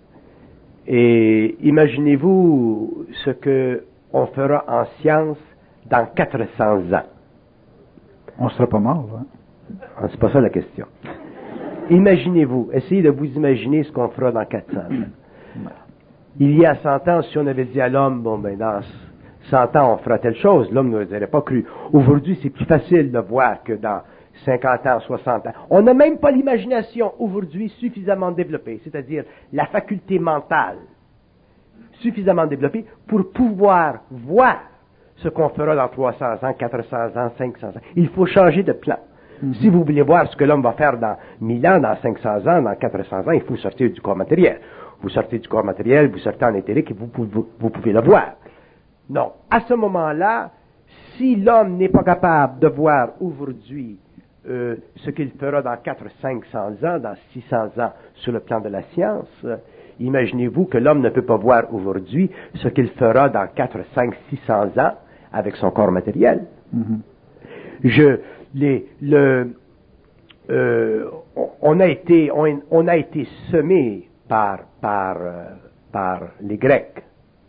Et imaginez-vous ce que on fera en science dans quatre cents ans. On sera pas mort, hein? Ah, c'est pas ça la question. Imaginez-vous, essayez de vous imaginer ce qu'on fera dans quatre cents ans. Il y a cent ans, si on avait dit à l'homme, bon ben dans cent ans on fera telle chose, l'homme ne nous aurait pas cru. Aujourd'hui, c'est plus facile de voir que dans cinquante ans, soixante ans. On n'a même pas l'imagination aujourd'hui suffisamment développée, c'est-à-dire la faculté mentale suffisamment développée pour pouvoir voir ce qu'on fera dans trois cents ans, quatre cents ans, cinq cents ans. Il faut changer de plan. Mm-hmm. Si vous voulez voir ce que l'homme va faire dans mille ans, dans cinq cents ans, dans quatre cents ans, il faut sortir du corps matériel. Vous sortez du corps matériel, vous sortez en éthérique et vous, vous, vous pouvez le voir. Non. À ce moment-là, si l'homme n'est pas capable de voir aujourd'hui euh, ce qu'il fera dans quatre cents, cinq cents ans, dans six cents ans sur le plan de la science, euh, imaginez-vous que l'homme ne peut pas voir aujourd'hui ce qu'il fera dans quatre, cinq, six cents ans avec son corps matériel. Mm-hmm. Je, les, le, euh, on a été, on, on a été semé par, par, euh, par les Grecs.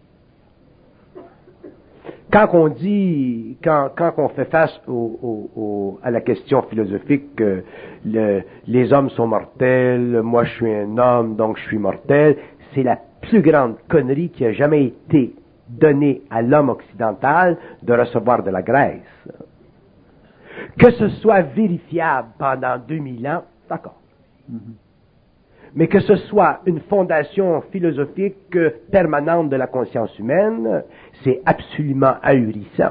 Quand on dit, quand, quand on fait face au, au, au, à la question philosophique que le, les hommes sont mortels, moi je suis un homme donc je suis mortel, c'est la plus grande connerie qui a jamais été donnée à l'homme occidental de recevoir de la Grèce. Que ce soit vérifiable pendant deux mille ans, d'accord. Mm-hmm. Mais que ce soit une fondation philosophique permanente de la conscience humaine, c'est absolument ahurissant.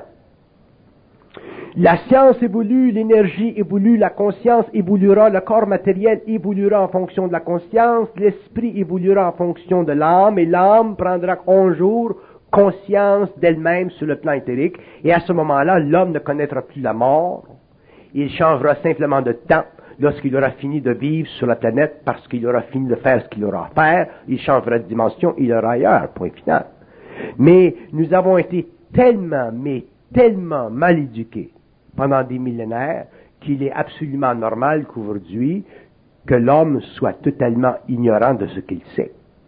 La science évolue, l'énergie évolue, la conscience évoluera, le corps matériel évoluera en fonction de la conscience, l'esprit évoluera en fonction de l'âme, et l'âme prendra un jour conscience d'elle-même sur le plan éthérique, et à ce moment-là, l'homme ne connaîtra plus la mort, il changera simplement de temps. Lorsqu'il aura fini de vivre sur la planète, parce qu'il aura fini de faire ce qu'il aura à faire, il changera de dimension, il ira ailleurs, point final. Mais nous avons été tellement, mais tellement mal éduqués pendant des millénaires qu'il est absolument normal qu'aujourd'hui, que l'homme soit totalement ignorant de ce qu'il sait.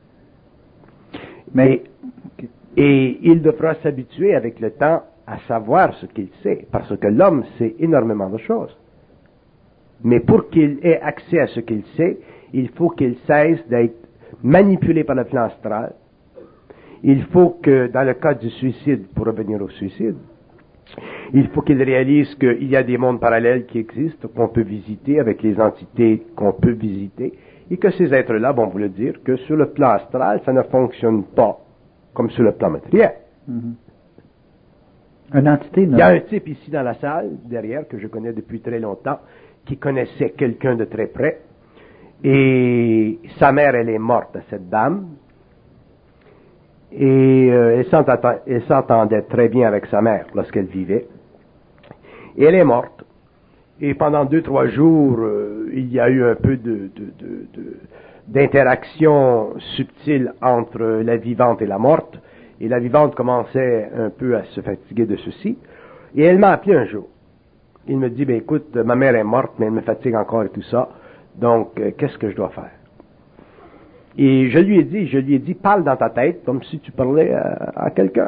Mais, et il devra s'habituer avec le temps à savoir ce qu'il sait, parce que l'homme sait énormément de choses. Mais pour qu'il ait accès à ce qu'il sait, il faut qu'il cesse d'être manipulé par le plan astral. Il faut que, dans le cas du suicide, pour revenir au suicide, il faut qu'il réalise qu'il y a des mondes parallèles qui existent, qu'on peut visiter avec les entités qu'on peut visiter, et que ces êtres-là vont vous le dire que sur le plan astral, ça ne fonctionne pas comme sur le plan matériel. Mm-hmm. Une entité, non? Il y a un type ici dans la salle, derrière, que je connais depuis très longtemps, qui connaissait quelqu'un de très près, et sa mère, elle est morte, cette dame, et euh, elle, s'entendait, elle s'entendait très bien avec sa mère lorsqu'elle vivait, et elle est morte, et pendant deux, trois jours, euh, il y a eu un peu de, de, de, de, d'interaction subtile entre la vivante et la morte, et la vivante commençait un peu à se fatiguer de ceci, et elle m'a appelé un jour. Il me dit, ben écoute, ma mère est morte, mais elle me fatigue encore et tout ça, donc euh, qu'est-ce que je dois faire? Et je lui ai dit, je lui ai dit, parle dans ta tête comme si tu parlais à, à quelqu'un.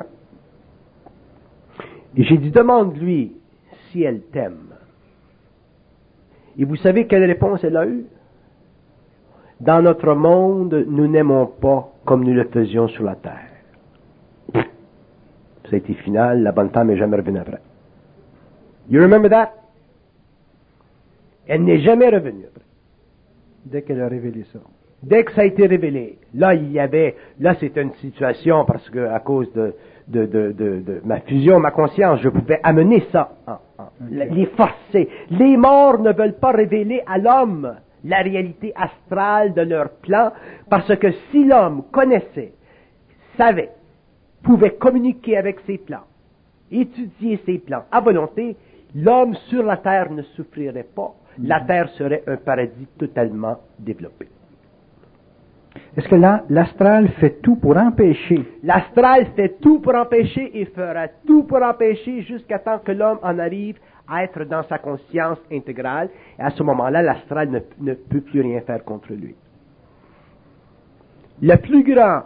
Et j'ai dit, demande-lui si elle t'aime. Et vous savez quelle réponse elle a eue? Dans notre monde, nous n'aimons pas comme nous le faisions sur la terre. Ça a été final, la bonne femme n'est jamais revenue après. You remember that? Elle n'est jamais revenue après. Dès qu'elle a révélé ça. Dès que ça a été révélé, là il y avait, là c'était une situation parce que à cause de de, de, de, de ma fusion, ma conscience, je pouvais amener ça, en, en, okay. les forcer. Les morts ne veulent pas révéler à l'homme la réalité astrale de leur plan, parce que si l'homme connaissait, savait, pouvait communiquer avec ses plans, étudier ses plans à volonté, l'homme sur la terre ne souffrirait pas. La terre serait un paradis totalement développé. Est-ce que là, l'astral fait tout pour empêcher? L'astral fait tout pour empêcher et fera tout pour empêcher jusqu'à temps que l'homme en arrive à être dans sa conscience intégrale. Et à ce moment-là, l'astral ne, ne peut plus rien faire contre lui. Le plus grand,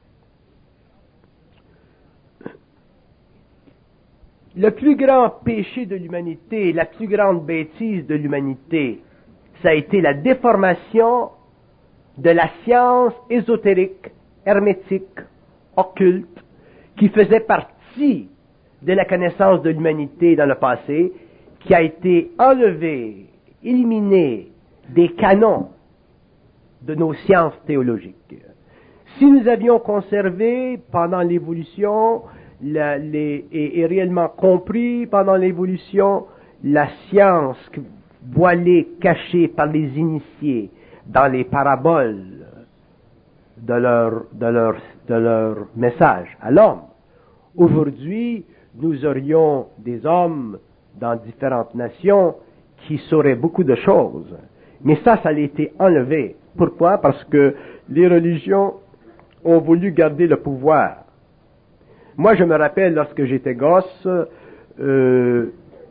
le plus grand péché de l'humanité, la plus grande bêtise de l'humanité, ça a été la déformation de la science ésotérique, hermétique, occulte, qui faisait partie de la connaissance de l'humanité dans le passé, qui a été enlevée, éliminée des canons de nos sciences théologiques. Si nous avions conservé pendant l'évolution la, les, et, et réellement compris pendant l'évolution la science voilés, cachés par les initiés dans les paraboles de leur, de leur, de leur message à l'homme. Aujourd'hui, nous aurions des hommes dans différentes nations qui sauraient beaucoup de choses. Mais ça, ça a été enlevé. Pourquoi? Parce que les religions ont voulu garder le pouvoir. Moi, je me rappelle, lorsque j'étais gosse, euh,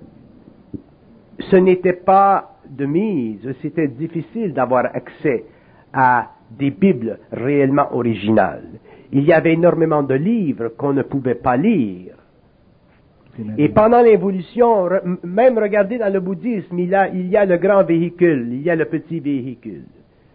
ce n'était pas de mise, c'était difficile d'avoir accès à des Bibles réellement originales. Il y avait énormément de livres qu'on ne pouvait pas lire. Et pendant l'évolution, même regardez dans le bouddhisme, il y a, il y a le grand véhicule, il y a le petit véhicule.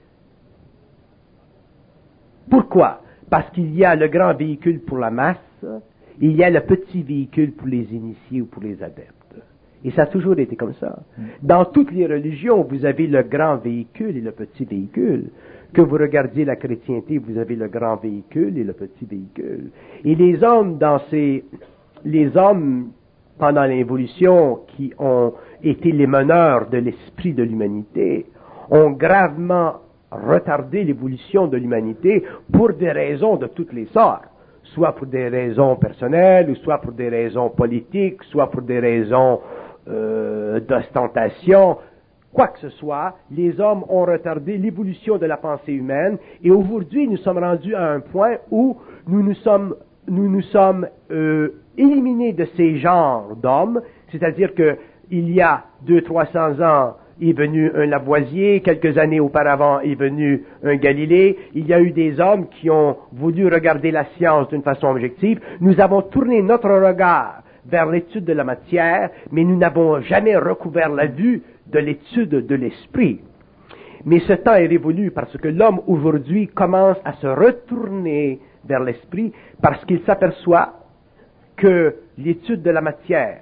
Pourquoi? Parce qu'il y a le grand véhicule pour la masse, il y a le petit véhicule pour les initiés ou pour les adeptes. Et ça a toujours été comme ça. Dans toutes les religions, vous avez le grand véhicule et le petit véhicule. Que vous regardiez la chrétienté, vous avez le grand véhicule et le petit véhicule. Et les hommes dans ces... Les hommes, pendant l'évolution, qui ont été les meneurs de l'esprit de l'humanité, ont gravement retardé l'évolution de l'humanité pour des raisons de toutes les sortes. Soit pour des raisons personnelles, ou soit pour des raisons politiques, soit pour des raisons euh, d'ostentation. Quoi que ce soit, les hommes ont retardé l'évolution de la pensée humaine, et aujourd'hui, nous sommes rendus à un point où nous nous sommes, nous nous sommes euh, éliminés de ces genres d'hommes, c'est-à-dire que il y a deux, trois cents ans, est venu un Lavoisier, quelques années auparavant est venu un Galilée, il y a eu des hommes qui ont voulu regarder la science d'une façon objective. Nous avons tourné notre regard vers l'étude de la matière, mais nous n'avons jamais recouvert la vue de l'étude de l'esprit. Mais ce temps est révolu parce que l'homme aujourd'hui commence à se retourner vers l'esprit parce qu'il s'aperçoit que l'étude de la matière,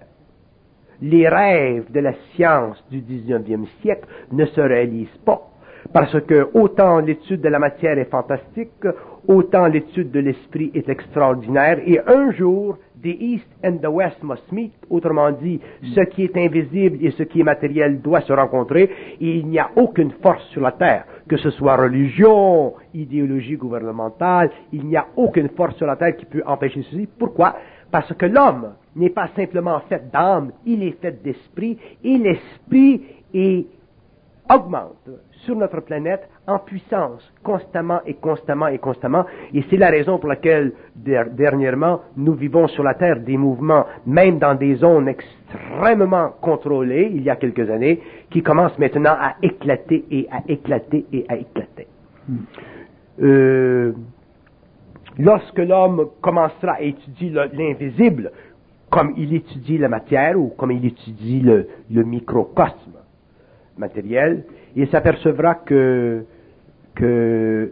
les rêves de la science du dix-neuvième siècle ne se réalisent pas. Parce que autant l'étude de la matière est fantastique, autant l'étude de l'esprit est extraordinaire. Et un jour, the East and the West must meet. Autrement dit, ce qui est invisible et ce qui est matériel doit se rencontrer. Et il n'y a aucune force sur la terre, que ce soit religion, idéologie gouvernementale, il n'y a aucune force sur la terre qui peut empêcher ceci. Pourquoi? Parce que l'homme n'est pas simplement fait d'âme, il est fait d'esprit, et l'esprit est, augmente sur notre planète en puissance, constamment et constamment et constamment. Et c'est la raison pour laquelle, der- dernièrement, nous vivons sur la Terre des mouvements, même dans des zones extrêmement contrôlées, il y a quelques années, qui commencent maintenant à éclater et à éclater et à éclater. Hmm. Euh, lorsque l'homme commencera à étudier le, l'invisible, comme il étudie la matière ou comme il étudie le, le microcosme matériel, il s'apercevra que, que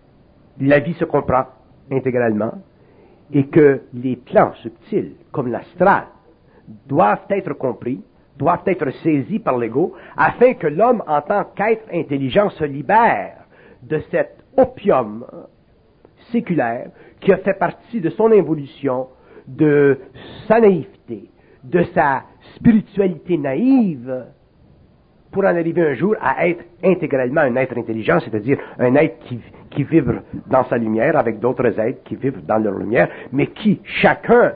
la vie se comprend intégralement et que les plans subtils, comme l'astral, doivent être compris, doivent être saisis par l'ego, afin que l'homme, en tant qu'être intelligent, se libère de cet opium séculaire qui a fait partie de son évolution, de sa naïveté, de sa spiritualité naïve, pour en arriver un jour à être intégralement un être intelligent, c'est-à-dire un être qui, qui vibre dans sa lumière avec d'autres êtres qui vibrent dans leur lumière, mais qui, chacun,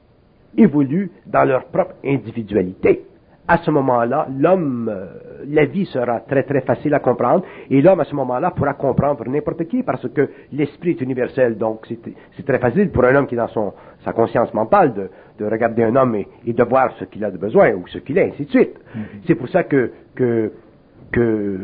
évolue dans leur propre individualité. À ce moment-là, l'homme, euh, la vie sera très très facile à comprendre, et l'homme à ce moment-là pourra comprendre n'importe qui, parce que l'esprit est universel, donc c'est, c'est très facile pour un homme qui est dans son, sa conscience mentale de, de regarder un homme et, et de voir ce qu'il a de besoin, ou ce qu'il est, ainsi de suite. Mm-hmm. C'est pour ça que, que, que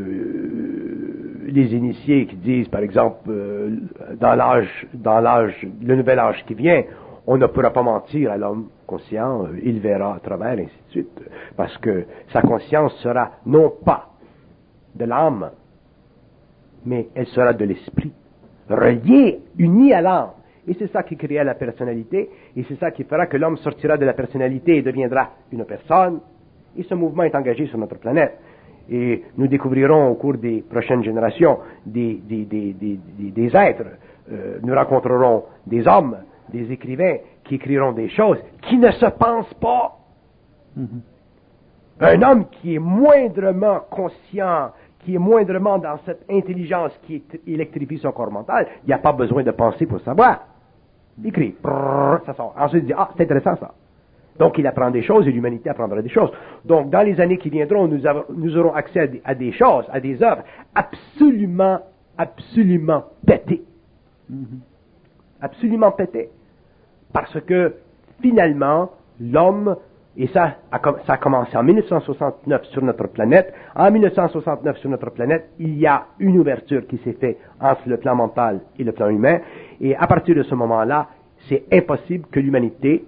euh, les initiés qui disent, par exemple, euh, dans l'âge, dans l'âge, le nouvel âge qui vient, on ne pourra pas mentir à l'homme conscient, euh, il verra à travers, ainsi de suite, parce que sa conscience sera non pas de l'âme, mais elle sera de l'esprit, reliée, unie à l'âme. Et c'est ça qui créera la personnalité, et c'est ça qui fera que l'homme sortira de la personnalité et deviendra une personne, et ce mouvement est engagé sur notre planète. Et nous découvrirons au cours des prochaines générations des, des, des, des, des, des êtres, euh, nous rencontrerons des hommes, des écrivains qui écriront des choses qui ne se pensent pas. Mm-hmm. Un homme qui est moindrement conscient, qui est moindrement dans cette intelligence qui électrifie son corps mental, il n'y a pas besoin de penser pour savoir. Il crie, brrr, ça sort. Ensuite, il dit, ah, c'est intéressant ça. Donc, il apprend des choses et l'humanité apprendra des choses. Donc, dans les années qui viendront, nous, avons, nous aurons accès à des, à des choses, à des œuvres absolument, absolument pétées. Mm-hmm. Absolument pétées. Parce que, finalement, l'homme, et ça, ça a commencé en dix-neuf cent soixante-neuf sur notre planète, en dix-neuf cent soixante-neuf sur notre planète, il y a une ouverture qui s'est faite entre le plan mental et le plan humain, et à partir de ce moment-là, c'est impossible que l'humanité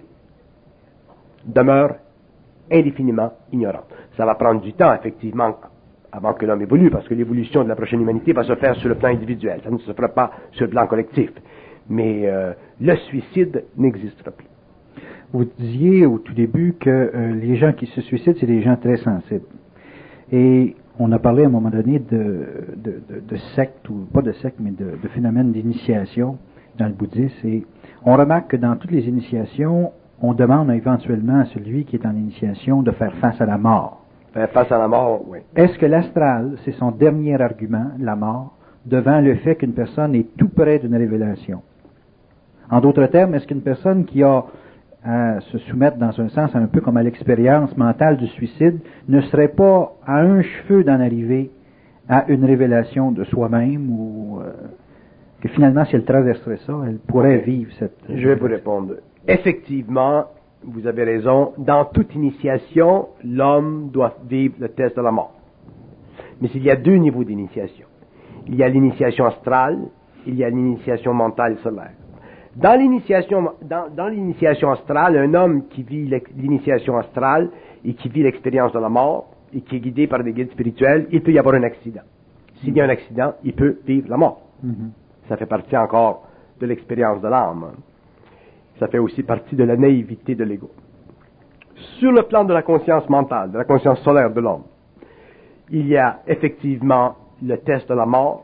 demeure indéfiniment ignorante. Ça va prendre du temps, effectivement, avant que l'homme évolue, parce que l'évolution de la prochaine humanité va se faire sur le plan individuel. Ça ne se fera pas sur le plan collectif. Mais euh, le suicide n'existera plus. Vous disiez au tout début que euh, les gens qui se suicident, c'est des gens très sensibles. Et on a parlé à un moment donné de, de, de, de sectes, ou pas de sectes, mais de, de phénomènes d'initiation dans le bouddhisme. Et on remarque que dans toutes les initiations, on demande éventuellement à celui qui est en initiation de faire face à la mort. Faire face à la mort, oui. Est-ce que l'astral, c'est son dernier argument, la mort, devant le fait qu'une personne est tout près d'une révélation? En d'autres termes, est-ce qu'une personne qui a à se soumettre dans un sens un peu comme à l'expérience mentale du suicide ne serait pas à un cheveu d'en arriver à une révélation de soi-même ou euh, que finalement, si elle traverserait ça, elle pourrait vivre cette... Je vais vous répondre. Effectivement, vous avez raison, dans toute initiation, l'homme doit vivre le test de la mort. Mais il y a deux niveaux d'initiation. Il y a l'initiation astrale, il y a l'initiation mentale et solaire. Dans l'initiation, dans, dans l'initiation astrale, un homme qui vit l'initiation astrale et qui vit l'expérience de la mort et qui est guidé par des guides spirituels, il peut y avoir un accident. S'il y a un accident, il peut vivre la mort. Mm-hmm. Ça fait partie encore de l'expérience de l'âme. Ça fait aussi partie de la naïveté de l'ego. Sur le plan de la conscience mentale, de la conscience solaire de l'homme, il y a effectivement le test de la mort,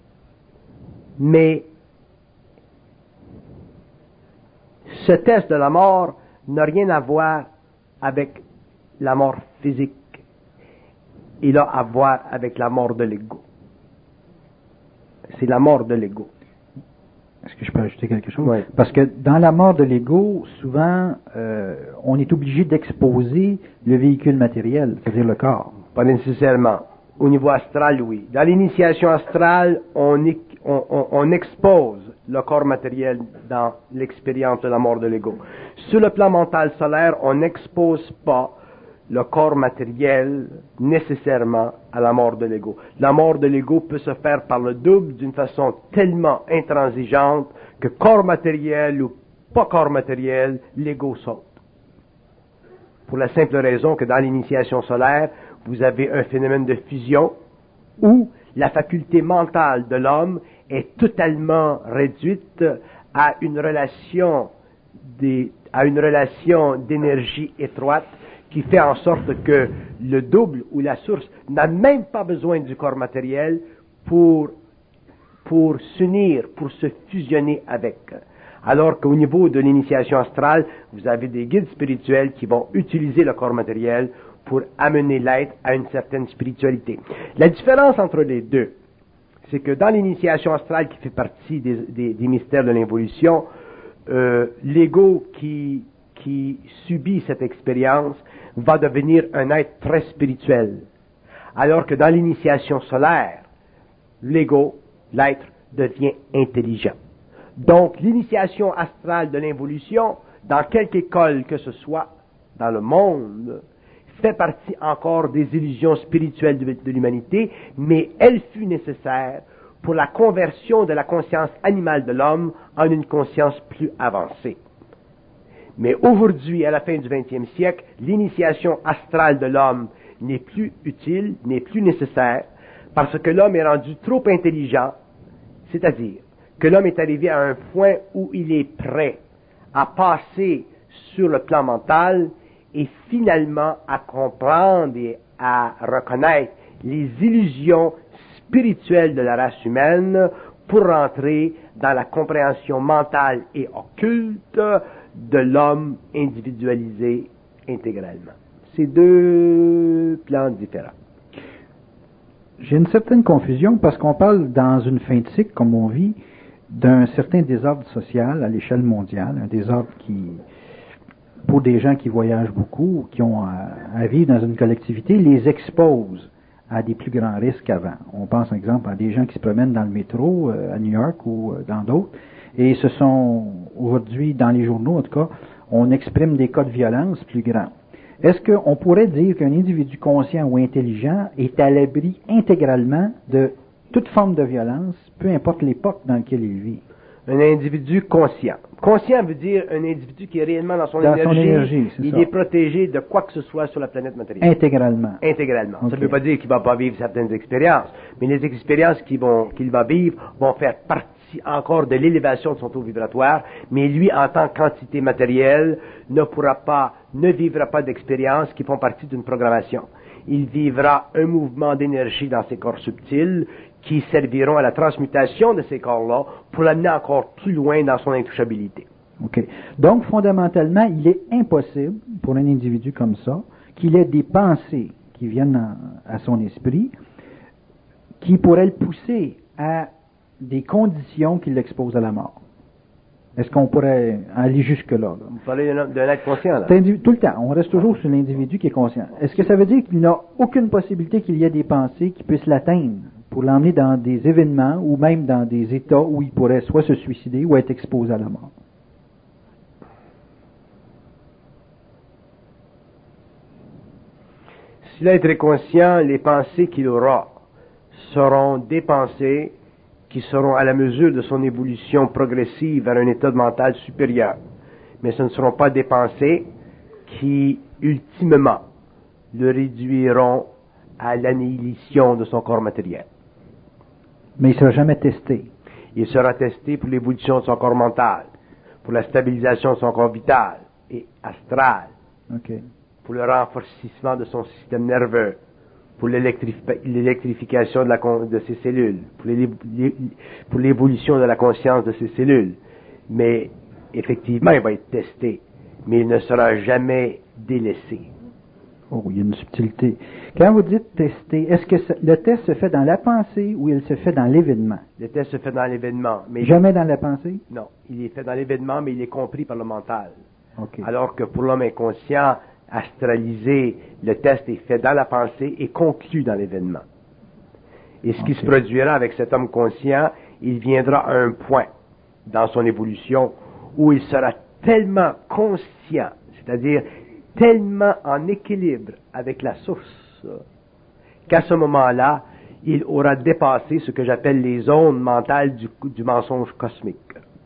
mais ce test de la mort n'a rien à voir avec la mort physique. Il a à voir avec la mort de l'ego. C'est la mort de l'ego. Est-ce que je peux ajouter quelque chose? Oui. Parce que dans la mort de l'ego, souvent, euh, on est obligé d'exposer le véhicule matériel, c'est-à-dire le corps. Pas nécessairement. Au niveau astral, oui. Dans l'initiation astrale, on, on, on, on expose le corps matériel dans l'expérience de la mort de l'ego. Sur le plan mental solaire, on n'expose pas le corps matériel nécessairement à la mort de l'ego. La mort de l'ego peut se faire par le double d'une façon tellement intransigeante que corps matériel ou pas corps matériel, l'ego saute. Pour la simple raison que dans l'initiation solaire, vous avez un phénomène de fusion où la faculté mentale de l'homme est totalement réduite à une relation des, à une relation d'énergie étroite qui fait en sorte que le double ou la source n'a même pas besoin du corps matériel pour, pour s'unir, pour se fusionner avec. Alors qu'au niveau de l'initiation astrale, vous avez des guides spirituels qui vont utiliser le corps matériel pour amener l'être à une certaine spiritualité. La différence entre les deux, c'est que dans l'initiation astrale qui fait partie des, des, des mystères de l'évolution, euh, l'ego qui, qui subit cette expérience va devenir un être très spirituel. Alors que dans l'initiation solaire, l'ego, l'être, devient intelligent. Donc, l'initiation astrale de l'évolution, dans quelque école que ce soit dans le monde, fait partie encore des illusions spirituelles de, de l'humanité, mais elle fut nécessaire pour la conversion de la conscience animale de l'homme en une conscience plus avancée. Mais aujourd'hui, à la fin du vingtième siècle, l'initiation astrale de l'homme n'est plus utile, n'est plus nécessaire, parce que l'homme est rendu trop intelligent, c'est-à-dire que l'homme est arrivé à un point où il est prêt à passer sur le plan mental et finalement à comprendre et à reconnaître les illusions spirituelles de la race humaine pour rentrer dans la compréhension mentale et occulte de l'homme individualisé intégralement. C'est deux plans différents. J'ai une certaine confusion parce qu'on parle dans une fin de cycle, comme on vit, d'un certain désordre social à l'échelle mondiale, un désordre qui, pour des gens qui voyagent beaucoup ou qui ont à, à vivre dans une collectivité, les expose à des plus grands risques qu'avant. On pense, par exemple, à des gens qui se promènent dans le métro euh, à New York ou euh, dans d'autres, et ce sont, aujourd'hui, dans les journaux, en tout cas, on exprime des cas de violence plus grands. Est-ce qu'on pourrait dire qu'un individu conscient ou intelligent est à l'abri intégralement de toute forme de violence, peu importe l'époque dans laquelle il vit? Un individu conscient. Conscient veut dire un individu qui est réellement dans son dans énergie. Son énergie c'est il ça. est protégé de quoi que ce soit sur la planète matérielle. Intégralement. Intégralement. Okay. Ça ne veut pas dire qu'il ne va pas vivre certaines expériences, mais les expériences qu'il, vont, qu'il va vivre vont faire partie encore de l'élévation de son taux vibratoire, mais lui, en tant qu'entité matérielle, ne pourra pas, ne vivra pas d'expériences qui font partie d'une programmation. Il vivra un mouvement d'énergie dans ses corps subtils qui serviront à la transmutation de ces corps-là pour l'amener encore plus loin dans son intouchabilité. OK. Donc, fondamentalement, il est impossible pour un individu comme ça qu'il ait des pensées qui viennent à, à son esprit qui pourraient le pousser à des conditions qui l'exposent à la mort. Est-ce qu'on pourrait aller jusque-là? Là? Vous parlez d'un, d'un être conscient, là? Tout le temps. On reste toujours sur l'individu qui est conscient. Est-ce que ça veut dire qu'il n'a aucune possibilité qu'il y ait des pensées qui puissent l'atteindre pour l'emmener dans des événements ou même dans des états où il pourrait soit se suicider ou être exposé à la mort? Si l'être est conscient, les pensées qu'il aura seront des pensées qui seront à la mesure de son évolution progressive vers un état de mental supérieur. Mais ce ne seront pas des pensées qui, ultimement, le réduiront à l'annihilation de son corps matériel. Mais il ne sera jamais testé. Il sera testé pour l'évolution de son corps mental, pour la stabilisation de son corps vital et astral, okay. pour le renforcement de son système nerveux, pour l'électrif- l'électrification de, la con- de ses cellules, pour, l'é- l'é- pour l'évolution de la conscience de ses cellules. Mais effectivement, il va être testé, mais il ne sera jamais délaissé. Oh, il y a une subtilité. Quand vous dites tester, est-ce que ce- le test se fait dans la pensée ou il se fait dans l'événement? Le test se fait dans l'événement. Mais Jamais dans la pensée? Non, il est fait dans l'événement, mais il est compris par le mental. Okay. Alors que pour l'homme inconscient, astralisé, le test est fait dans la pensée et conclu dans l'événement. Et ce okay. qui se produira avec cet homme conscient, il viendra à un point dans son évolution où il sera tellement conscient, c'est-à-dire tellement en équilibre avec la source, qu'à ce moment-là, il aura dépassé ce que j'appelle les zones mentales du, du mensonge cosmique.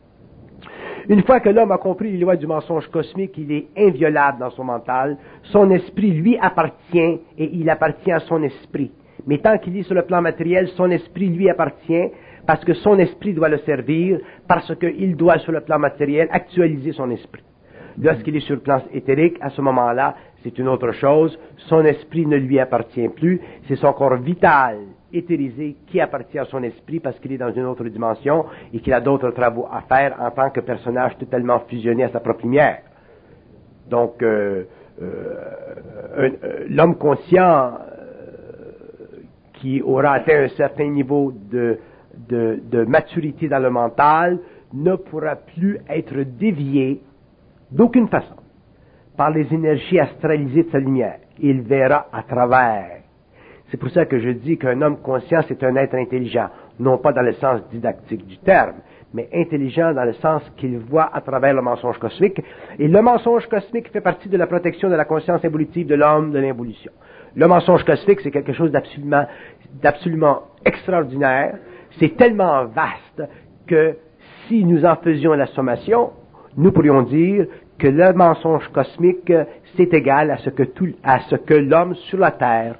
Une fois que l'homme a compris les lois du mensonge cosmique, il est inviolable dans son mental. Son esprit lui appartient et il appartient à son esprit. Mais tant qu'il est sur le plan matériel, son esprit lui appartient parce que son esprit doit le servir, parce qu'il doit sur le plan matériel actualiser son esprit. Lorsqu'il est sur le plan éthérique, à ce moment-là, c'est une autre chose. Son esprit ne lui appartient plus. C'est son corps vital, éthérisé, qui appartient à son esprit parce qu'il est dans une autre dimension et qu'il a d'autres travaux à faire en tant que personnage totalement fusionné à sa propre lumière. Donc, euh, euh, euh, l'homme conscient euh, qui aura atteint un certain niveau de, de, de maturité dans le mental ne pourra plus être dévié d'aucune façon par les énergies astralisées de sa lumière. Il verra à travers. C'est pour ça que je dis qu'un homme conscient, c'est un être intelligent, non pas dans le sens didactique du terme, mais intelligent dans le sens qu'il voit à travers le mensonge cosmique. Et le mensonge cosmique fait partie de la protection de la conscience évolutive de l'homme, de l'évolution. Le mensonge cosmique, c'est quelque chose d'absolument, d'absolument extraordinaire. C'est tellement vaste que si nous en faisions la sommation, nous pourrions dire que le mensonge cosmique, c'est égal à ce que tout, à ce que l'homme sur la terre,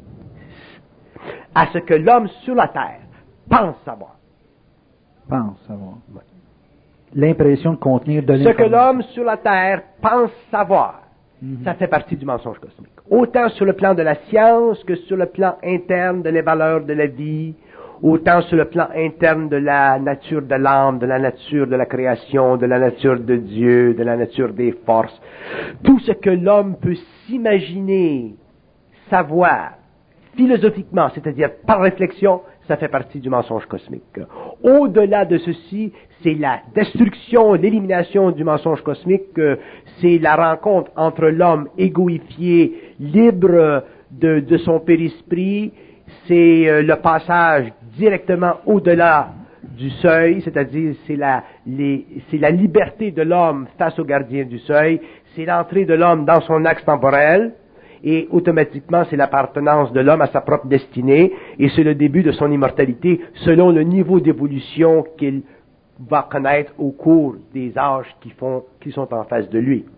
à ce que l'homme sur la terre pense savoir. Pense savoir. Ouais. L'impression de contenir de Ce que l'homme sur la terre pense savoir, mm-hmm. ça fait partie du mensonge cosmique. Autant sur le plan de la science que sur le plan interne de les valeurs de la vie, autant sur le plan interne de la nature de l'âme, de la nature de la création, de la nature de Dieu, de la nature des forces. Tout ce que l'homme peut s'imaginer, savoir, philosophiquement, c'est-à-dire par réflexion, ça fait partie du mensonge cosmique. Au-delà de ceci, c'est la destruction, l'élimination du mensonge cosmique, c'est la rencontre entre l'homme égoïfié, libre de, de son périsprit, c'est le passage directement au-delà du seuil, c'est-à-dire c'est la, les, c'est la liberté de l'homme face au gardien du seuil, c'est l'entrée de l'homme dans son axe temporel, et automatiquement c'est l'appartenance de l'homme à sa propre destinée, et c'est le début de son immortalité selon le niveau d'évolution qu'il va connaître au cours des âges qui, font, qui sont en face de lui.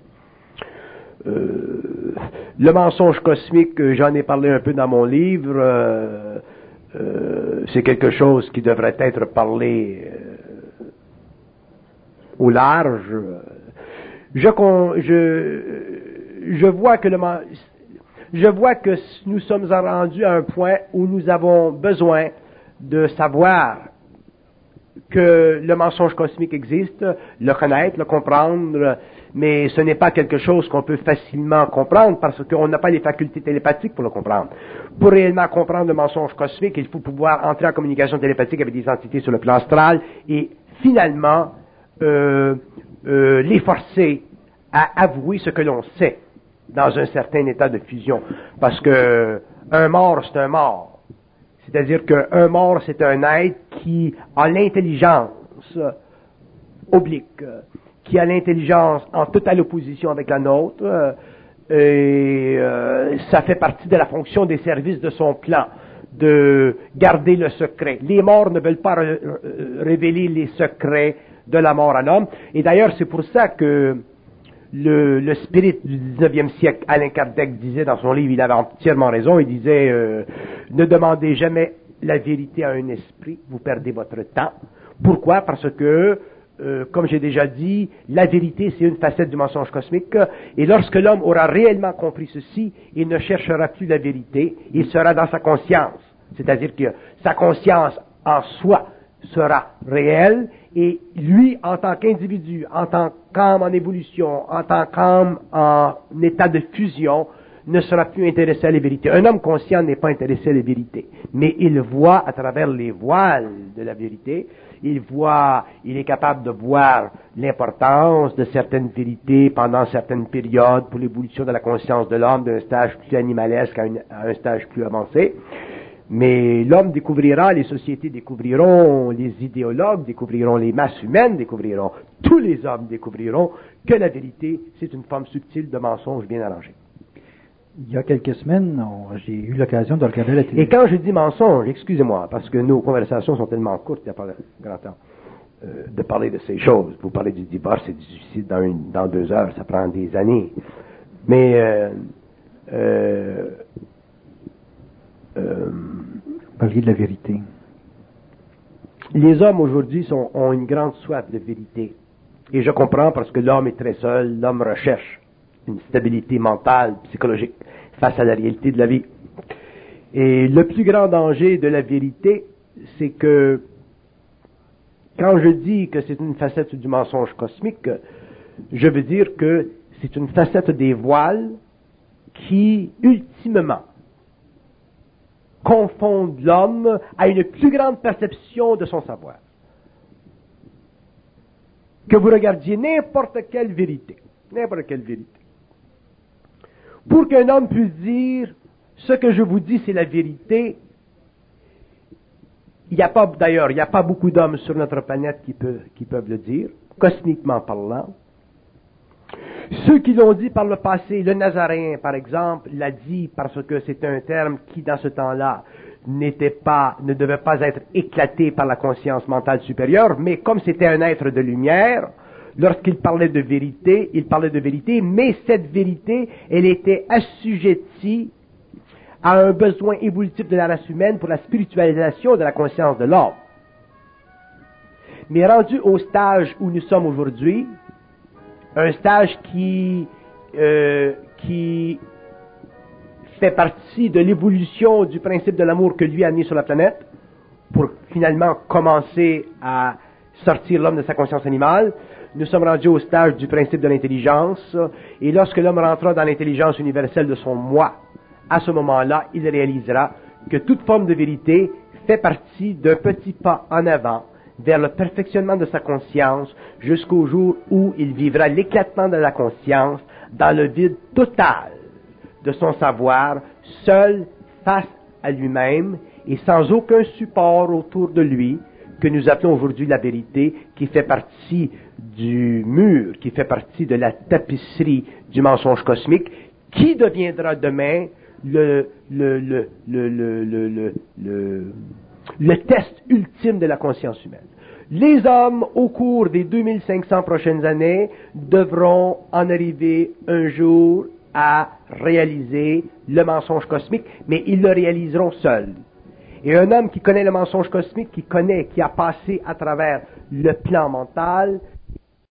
Euh, le mensonge cosmique, j'en ai parlé un peu dans mon livre, euh, euh, c'est quelque chose qui devrait être parlé euh, au large. Je, je, je vois que le je vois que nous sommes rendus à un point où nous avons besoin de savoir que le mensonge cosmique existe, le connaître, le comprendre, mais ce n'est pas quelque chose qu'on peut facilement comprendre parce qu'on n'a pas les facultés télépathiques pour le comprendre. Pour réellement comprendre le mensonge cosmique, il faut pouvoir entrer en communication télépathique avec des entités sur le plan astral et finalement euh, euh, les forcer à avouer ce que l'on sait dans un certain état de fusion. Parce que un mort, c'est un mort. C'est-à-dire qu'un mort, c'est un être qui a l'intelligence oblique, qui a l'intelligence en totale opposition avec la nôtre, et euh, ça fait partie de la fonction des services de son plan, de garder le secret. Les morts ne veulent pas re- révéler les secrets de la mort à l'homme, et d'ailleurs c'est pour ça que Le, le spirit du dix-neuvième siècle, Alain Kardec disait dans son livre, il avait entièrement raison, il disait euh, ne demandez jamais la vérité à un esprit, vous perdez votre temps. Pourquoi? Parce que, euh, comme j'ai déjà dit, la vérité c'est une facette du mensonge cosmique, et lorsque l'homme aura réellement compris ceci, il ne cherchera plus la vérité, il sera dans sa conscience, c'est-à-dire que sa conscience en soi sera réelle, et lui, en tant qu'individu, en tant qu'âme en évolution, en tant qu'âme en état de fusion, ne sera plus intéressé à la vérité. Un homme conscient n'est pas intéressé à la vérité, mais il voit à travers les voiles de la vérité, il voit, il est capable de voir l'importance de certaines vérités pendant certaines périodes pour l'évolution de la conscience de l'homme d'un stage plus animalesque à, une, à un stage plus avancé. Mais l'homme découvrira, les sociétés découvriront, les idéologues découvriront, les masses humaines découvriront, tous les hommes découvriront que la vérité, c'est une forme subtile de mensonge bien arrangé. Il y a quelques semaines, on, j'ai eu l'occasion de regarder la télévision. Et quand je dis mensonge, excusez-moi, parce que nos conversations sont tellement courtes, il n'y a pas grand temps euh, de parler de ces choses. Vous parlez du divorce et du suicide dans, une, dans deux heures, ça prend des années. Mais... Euh, euh, Euh, Parler de la vérité. Les hommes aujourd'hui sont, ont une grande soif de vérité. Et je comprends parce que l'homme est très seul, l'homme recherche une stabilité mentale, psychologique, face à la réalité de la vie. Et le plus grand danger de la vérité, c'est que quand je dis que c'est une facette du mensonge cosmique, je veux dire que c'est une facette des voiles qui, ultimement, confondent l'homme à une plus grande perception de son savoir. Que vous regardiez n'importe quelle vérité, n'importe quelle vérité. Pour qu'un homme puisse dire, ce que je vous dis c'est la vérité, il n'y a pas, d'ailleurs, il n'y a pas beaucoup d'hommes sur notre planète qui, peut, qui peuvent le dire, cosmiquement parlant. Ceux qui l'ont dit par le passé, le Nazaréen, par exemple, l'a dit parce que c'est un terme qui, dans ce temps-là, n'était pas, ne devait pas être éclaté par la conscience mentale supérieure, mais comme c'était un être de lumière, lorsqu'il parlait de vérité, il parlait de vérité, mais cette vérité, elle était assujettie à un besoin évolutif de la race humaine pour la spiritualisation de la conscience de l'homme. Mais rendu au stage où nous sommes aujourd'hui, un stage qui, euh, qui fait partie de l'évolution du principe de l'amour que lui a amené sur la planète, pour finalement commencer à sortir l'homme de sa conscience animale. Nous sommes rendus au stage du principe de l'intelligence, et lorsque l'homme rentrera dans l'intelligence universelle de son moi, à ce moment-là, il réalisera que toute forme de vérité fait partie d'un petit pas en avant vers le perfectionnement de sa conscience jusqu'au jour où il vivra l'éclatement de la conscience dans le vide total de son savoir, seul face à lui-même et sans aucun support autour de lui, que nous appelons aujourd'hui la vérité, qui fait partie du mur, qui fait partie de la tapisserie du mensonge cosmique, qui deviendra demain le, le, le, le, le, le, le, le, le test ultime de la conscience humaine. Les hommes, au cours des deux mille cinq cents prochaines années, devront en arriver un jour à réaliser le mensonge cosmique, mais ils le réaliseront seuls. Et un homme qui connaît le mensonge cosmique, qui connaît, qui a passé à travers le plan mental,